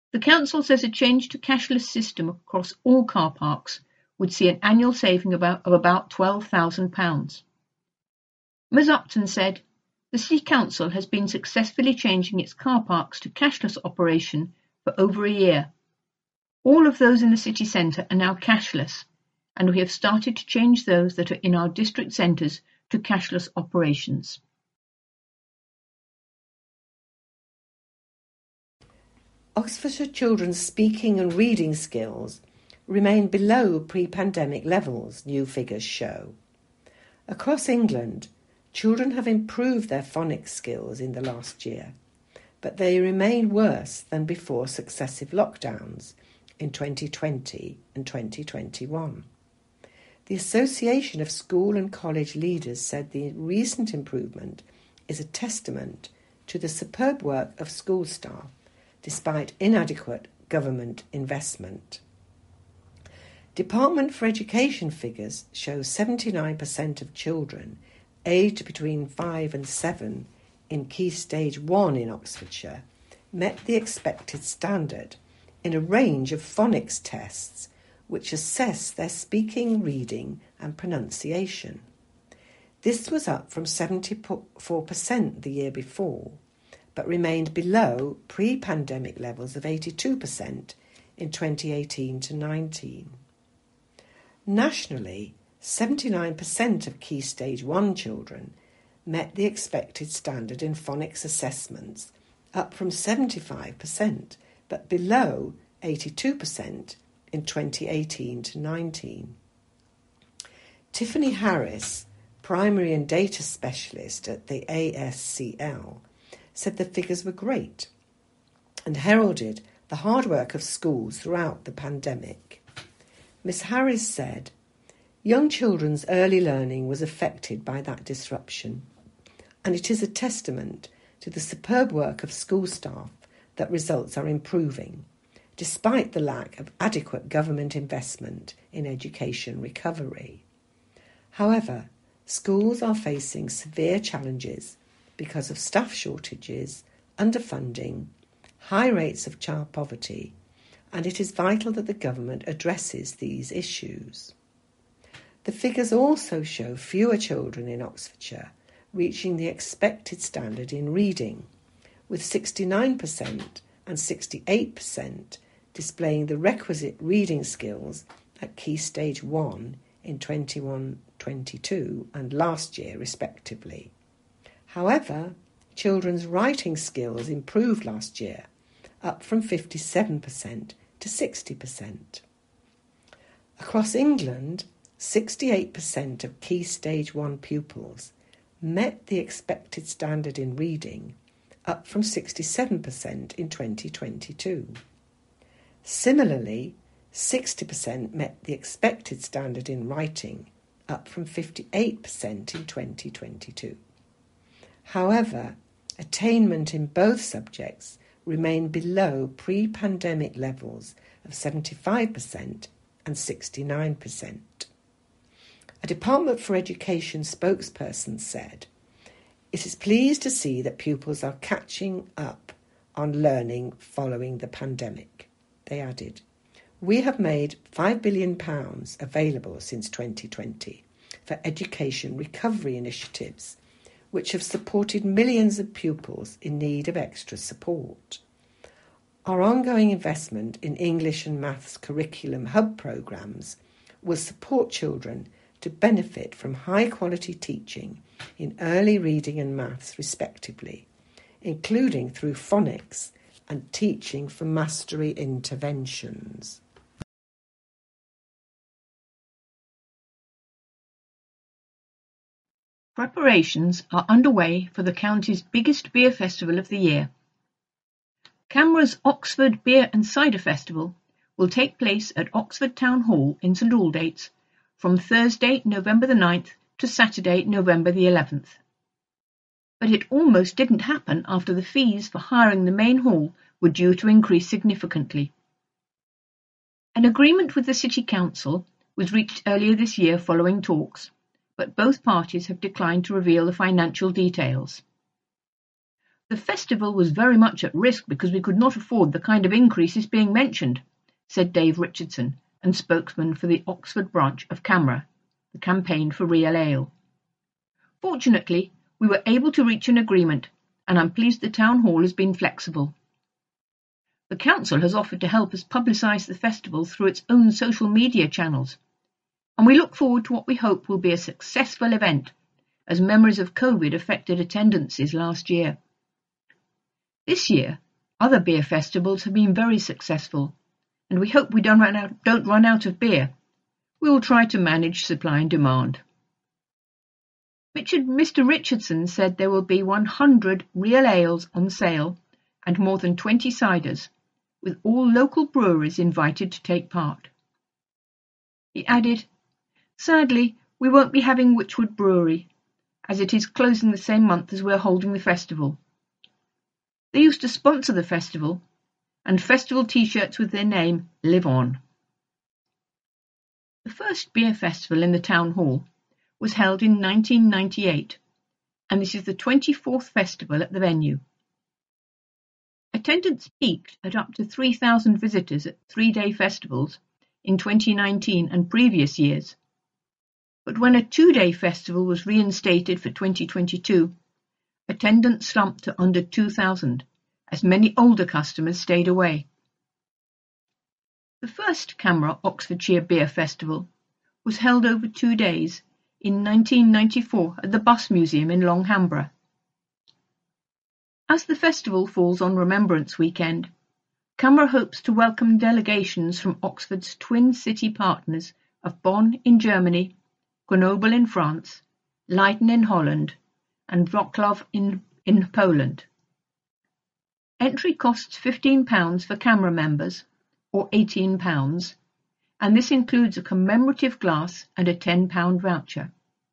The council says a change to cashless system across all car parks would see an annual saving about, of about twelve thousand pounds. Ms Upton said, "The City Council has been successfully changing its car parks to cashless operation for over a year. All of those in the city centre are now cashless, and we have started to change those that are in our district centres to cashless operations." Oxfordshire children's speaking and reading skills remain below pre-pandemic levels, new figures show. Across England, children have improved their phonics skills in the last year, but they remain worse than before successive lockdowns in twenty twenty and twenty twenty-one. The Association of School and College Leaders said the recent improvement is a testament to the superb work of school staff, despite inadequate government investment. Department for Education figures show seventy-nine percent of children aged between five and seven in Key Stage one in Oxfordshire met the expected standard in a range of phonics tests which assess their speaking, reading and pronunciation. This was up from seventy-four percent the year before, but remained below pre-pandemic levels of eighty-two percent in twenty eighteen to nineteen. Nationally, seventy-nine percent of Key Stage one children met the expected standard in phonics assessments, up from seventy-five percent, but below eighty-two percent in twenty eighteen to nineteen. Tiffany Harris, Primary and Data Specialist at the A S C L, said the figures were great and heralded the hard work of schools throughout the pandemic. Miss Harris said, "Young children's early learning was affected by that disruption, and it is a testament to the superb work of school staff that results are improving, despite the lack of adequate government investment in education recovery. However, schools are facing severe challenges because of staff shortages, underfunding, high rates of child poverty, and it is vital that the government addresses these issues." The figures also show fewer children in Oxfordshire reaching the expected standard in reading, with sixty-nine percent and sixty-eight percent displaying the requisite reading skills at Key Stage one in twenty-one twenty-two and last year respectively. However, children's writing skills improved last year, up from fifty-seven percent to sixty percent. Across England, sixty-eight percent of Key Stage one pupils met the expected standard in reading, up from sixty-seven percent in twenty twenty-two. Similarly, sixty percent met the expected standard in writing, up from fifty-eight percent in twenty twenty-two. However, attainment in both subjects remained below pre-pandemic levels of seventy-five percent and sixty-nine percent. A Department for Education spokesperson said, "It is pleased to see that pupils are catching up on learning following the pandemic." They added, "We have made five billion pounds available since twenty twenty for education recovery initiatives, which have supported millions of pupils in need of extra support. Our ongoing investment in English and Maths curriculum hub programmes will support children to benefit from high-quality teaching in early reading and maths respectively, including through phonics and teaching for mastery interventions." Preparations are underway for the county's biggest beer festival of the year. CAMRA's Oxford Beer and Cider Festival will take place at Oxford Town Hall in St Aldate's from Thursday, November the ninth to Saturday, November the eleventh. But it almost didn't happen after the fees for hiring the main hall were due to increase significantly. An agreement with the City Council was reached earlier this year following talks, but both parties have declined to reveal the financial details. The festival was very much at risk because we could not afford the kind of increases being mentioned, said Dave Richardson, and spokesman for the Oxford branch of CAMRA, the Campaign for Real Ale. Fortunately, we were able to reach an agreement, and I'm pleased the Town Hall has been flexible. The Council has offered to help us publicise the festival through its own social media channels, and we look forward to what we hope will be a successful event, as memories of COVID affected attendances last year. This year, other beer festivals have been very successful, and we hope we don't run out, don't run out of beer. We will try to manage supply and demand. Richard, Mister Richardson said there will be one hundred real ales on sale and more than twenty ciders, with all local breweries invited to take part. He added, "Sadly, we won't be having Witchwood Brewery, as it is closing the same month as we're holding the festival. They used to sponsor the festival, and festival t-shirts with their name live on." The first beer festival in the Town Hall was held in nineteen ninety-eight, and this is the twenty-fourth festival at the venue. Attendance peaked at up to three thousand visitors at three-day festivals in twenty nineteen and previous years, but when a two-day festival was reinstated for twenty twenty-two, attendance slumped to under two thousand, as many older customers stayed away. The first CAMRA Oxfordshire Beer Festival was held over two days in nineteen ninety-four at the Bus Museum in Longhambra. As the festival falls on Remembrance Weekend, CAMRA hopes to welcome delegations from Oxford's twin city partners of Bonn in Germany, Grenoble in France, Leiden in Holland, and Wrocław in, in Poland. Entry costs fifteen pounds for CAMRA members, or eighteen pounds, and this includes a commemorative glass and a ten pound voucher.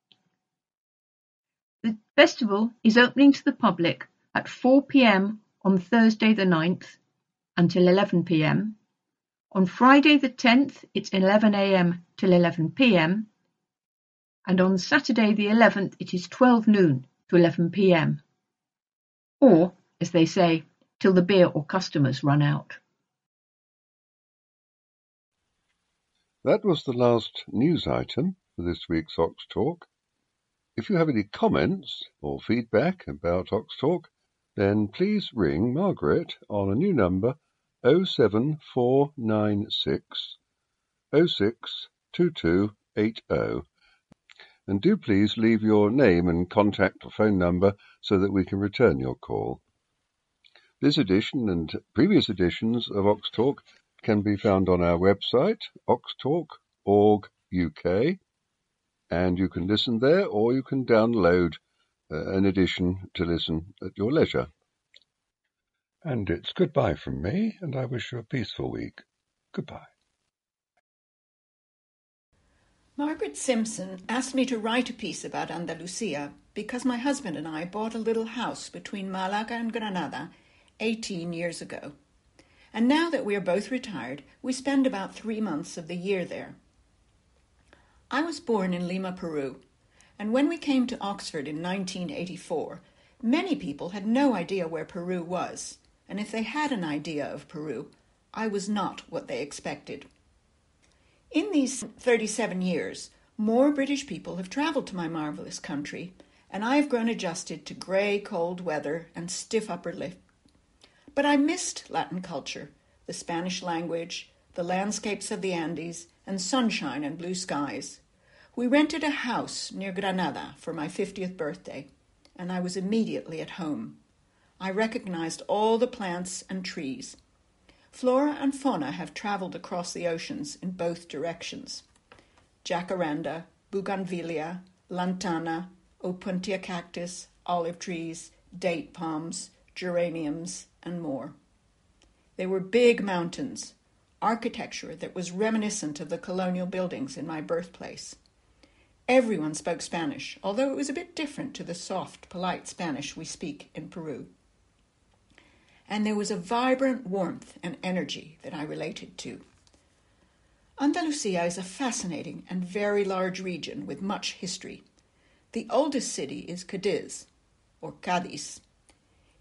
The festival is opening to the public at four p m on Thursday the ninth until eleven p m. On Friday the tenth it's eleven a m till eleven p m, and on Saturday the eleventh it is twelve noon to eleven p m, or, as they say, till the beer or customers run out. That was the last news item for this week's Ox Talk. If you have any comments or feedback about Ox Talk, then please ring Margaret on a new number oh seven four nine six oh six two two eight oh. And do please leave your name and contact or phone number so that we can return your call. This edition and previous editions of Ox Talk can be found on our website, oxtalk dot org U K, and you can listen there or you can download uh, an edition to listen at your leisure. And it's goodbye from me, and I wish you a peaceful week. Goodbye. Margaret Simpson asked me to write a piece about Andalusia because my husband and I bought a little house between Malaga and Granada eighteen years ago. And now that we are both retired, we spend about three months of the year there. I was born in Lima, Peru, and when we came to Oxford in nineteen eighty-four, many people had no idea where Peru was, and if they had an idea of Peru, I was not what they expected. In these thirty-seven years, more British people have travelled to my marvellous country, and I have grown adjusted to grey, cold weather and stiff upper lip. But I missed Latin culture, the Spanish language, the landscapes of the Andes, and sunshine and blue skies. We rented a house near Granada for my fiftieth birthday, and I was immediately at home. I recognized all the plants and trees. Flora and fauna have traveled across the oceans in both directions. Jacaranda, bougainvillea, lantana, opuntia cactus, olive trees, date palms, geraniums, and more. They were big mountains, architecture that was reminiscent of the colonial buildings in my birthplace. Everyone spoke Spanish, although it was a bit different to the soft, polite Spanish we speak in Peru. And there was a vibrant warmth and energy that I related to. Andalusia is a fascinating and very large region with much history. The oldest city is Cadiz, or Cádiz.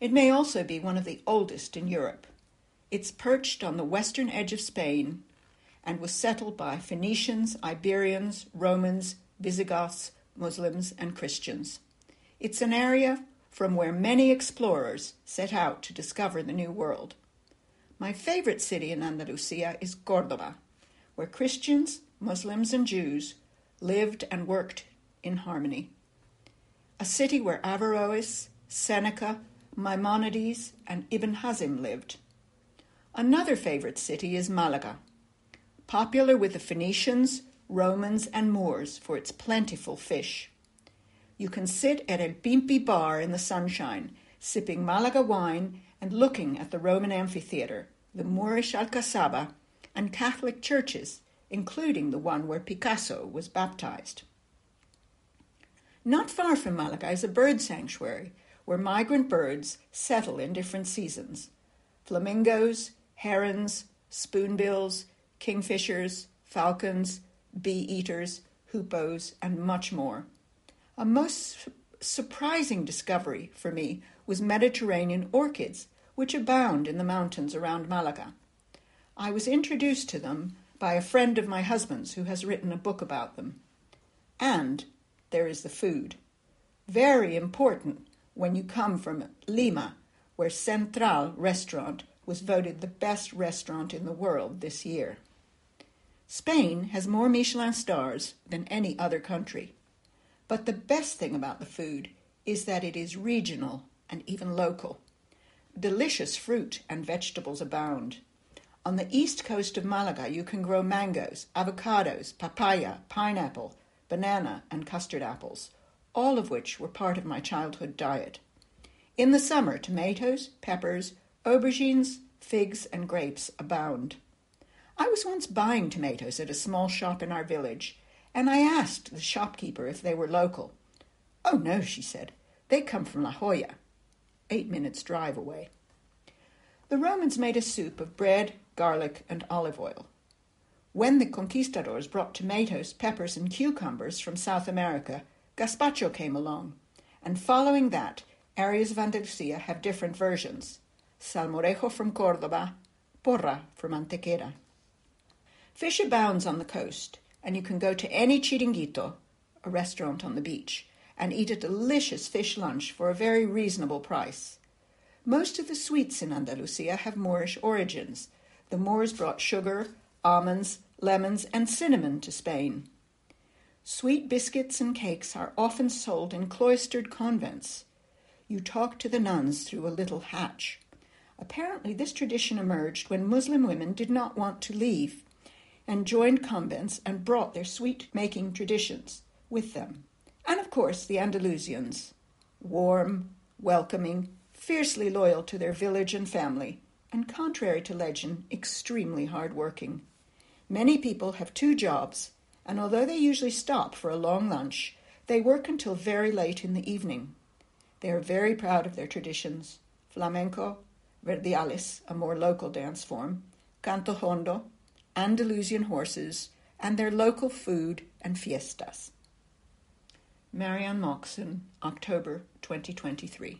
It may also be one of the oldest in Europe. It's perched on the western edge of Spain and was settled by Phoenicians, Iberians, Romans, Visigoths, Muslims, and Christians. It's an area from where many explorers set out to discover the New World. My favorite city in Andalusia is Córdoba, where Christians, Muslims, and Jews lived and worked in harmony. A city where Averroes, Seneca, Maimonides, and Ibn Hazm lived. Another favorite city is Malaga, popular with the Phoenicians, Romans, and Moors for its plentiful fish. You can sit at El Pimpi bar in the sunshine, sipping Malaga wine and looking at the Roman amphitheater, the Moorish Alcazaba, and Catholic churches, including the one where Picasso was baptized. Not far from Malaga is a bird sanctuary where migrant birds settle in different seasons. Flamingos, herons, spoonbills, kingfishers, falcons, bee-eaters, hoopoes, and much more. A most surprising discovery for me was Mediterranean orchids, which abound in the mountains around Malaga. I was introduced to them by a friend of my husband's who has written a book about them. And there is the food. Very important when you come from Lima, where Central Restaurant was voted the best restaurant in the world this year. Spain has more Michelin stars than any other country. But the best thing about the food is that it is regional and even local. Delicious fruit and vegetables abound. On the east coast of Malaga, you can grow mangoes, avocados, papaya, pineapple, banana, and custard apples, all of which were part of my childhood diet. In the summer, tomatoes, peppers, aubergines, figs, and grapes abound. I was once buying tomatoes at a small shop in our village, and I asked the shopkeeper if they were local. "Oh, no," she said. "They come from La Jolla, eight minutes' drive away." The Romans made a soup of bread, garlic, and olive oil. When the conquistadors brought tomatoes, peppers, and cucumbers from South America, gazpacho came along, and following that, areas of Andalusia have different versions. Salmorejo from Córdoba, porra from Antequera. Fish abounds on the coast, and you can go to any chiringuito, a restaurant on the beach, and eat a delicious fish lunch for a very reasonable price. Most of the sweets in Andalusia have Moorish origins. The Moors brought sugar, almonds, lemons, and cinnamon to Spain. Sweet biscuits and cakes are often sold in cloistered convents. You talk to the nuns through a little hatch. Apparently this tradition emerged when Muslim women did not want to leave and joined convents and brought their sweet-making traditions with them. And of course the Andalusians, warm, welcoming, fiercely loyal to their village and family, and contrary to legend, extremely hard-working. Many people have two jobs, and although they usually stop for a long lunch, they work until very late in the evening. They are very proud of their traditions: flamenco, verdiales, a more local dance form, canto hondo, Andalusian horses, and their local food and fiestas. Marianne Moxon, October twenty twenty-three.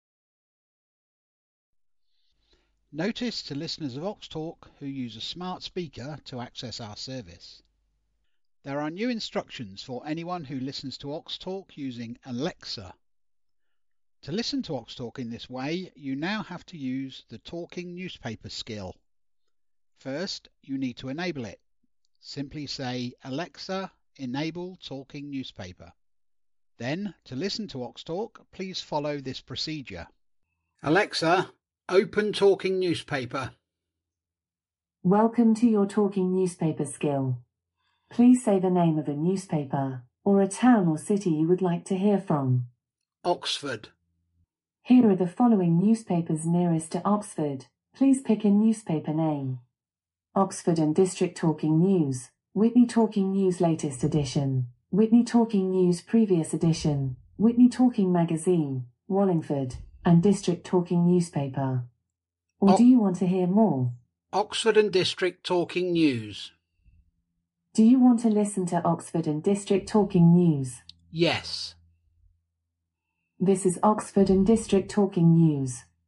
Notice to listeners of Oxtalk who use a smart speaker to access our service. There are new instructions for anyone who listens to Oxtalk using Alexa. To listen to Oxtalk in this way, you now have to use the talking newspaper skill. First, you need to enable it. Simply say, "Alexa, enable talking newspaper." Then, to listen to Oxtalk, please follow this procedure. Alexa, open talking newspaper. Welcome to your talking newspaper skill. Please say the name of a newspaper, or a town or city you would like to hear from. Oxford. Here are the following newspapers nearest to Oxford. Please pick a newspaper name. Oxford and District Talking News, Whitney Talking News Latest Edition, Whitney Talking News Previous Edition, Whitney Talking Magazine, Wallingford, and District Talking Newspaper. Or o- do you want to hear more? Oxford and District Talking News. Do you want to listen to Oxford and District Talking News? Yes. This is Oxford and District Talking News.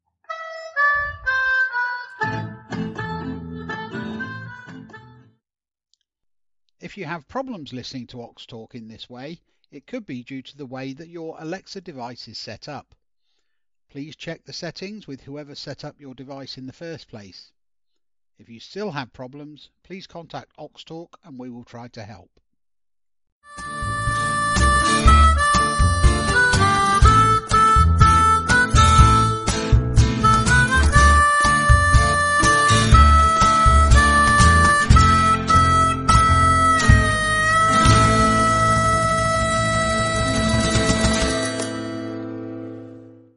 If you have problems listening to OxTalk in this way, it could be due to the way that your Alexa device is set up. Please check the settings with whoever set up your device in the first place. If you still have problems, please contact OxTalk and we will try to help.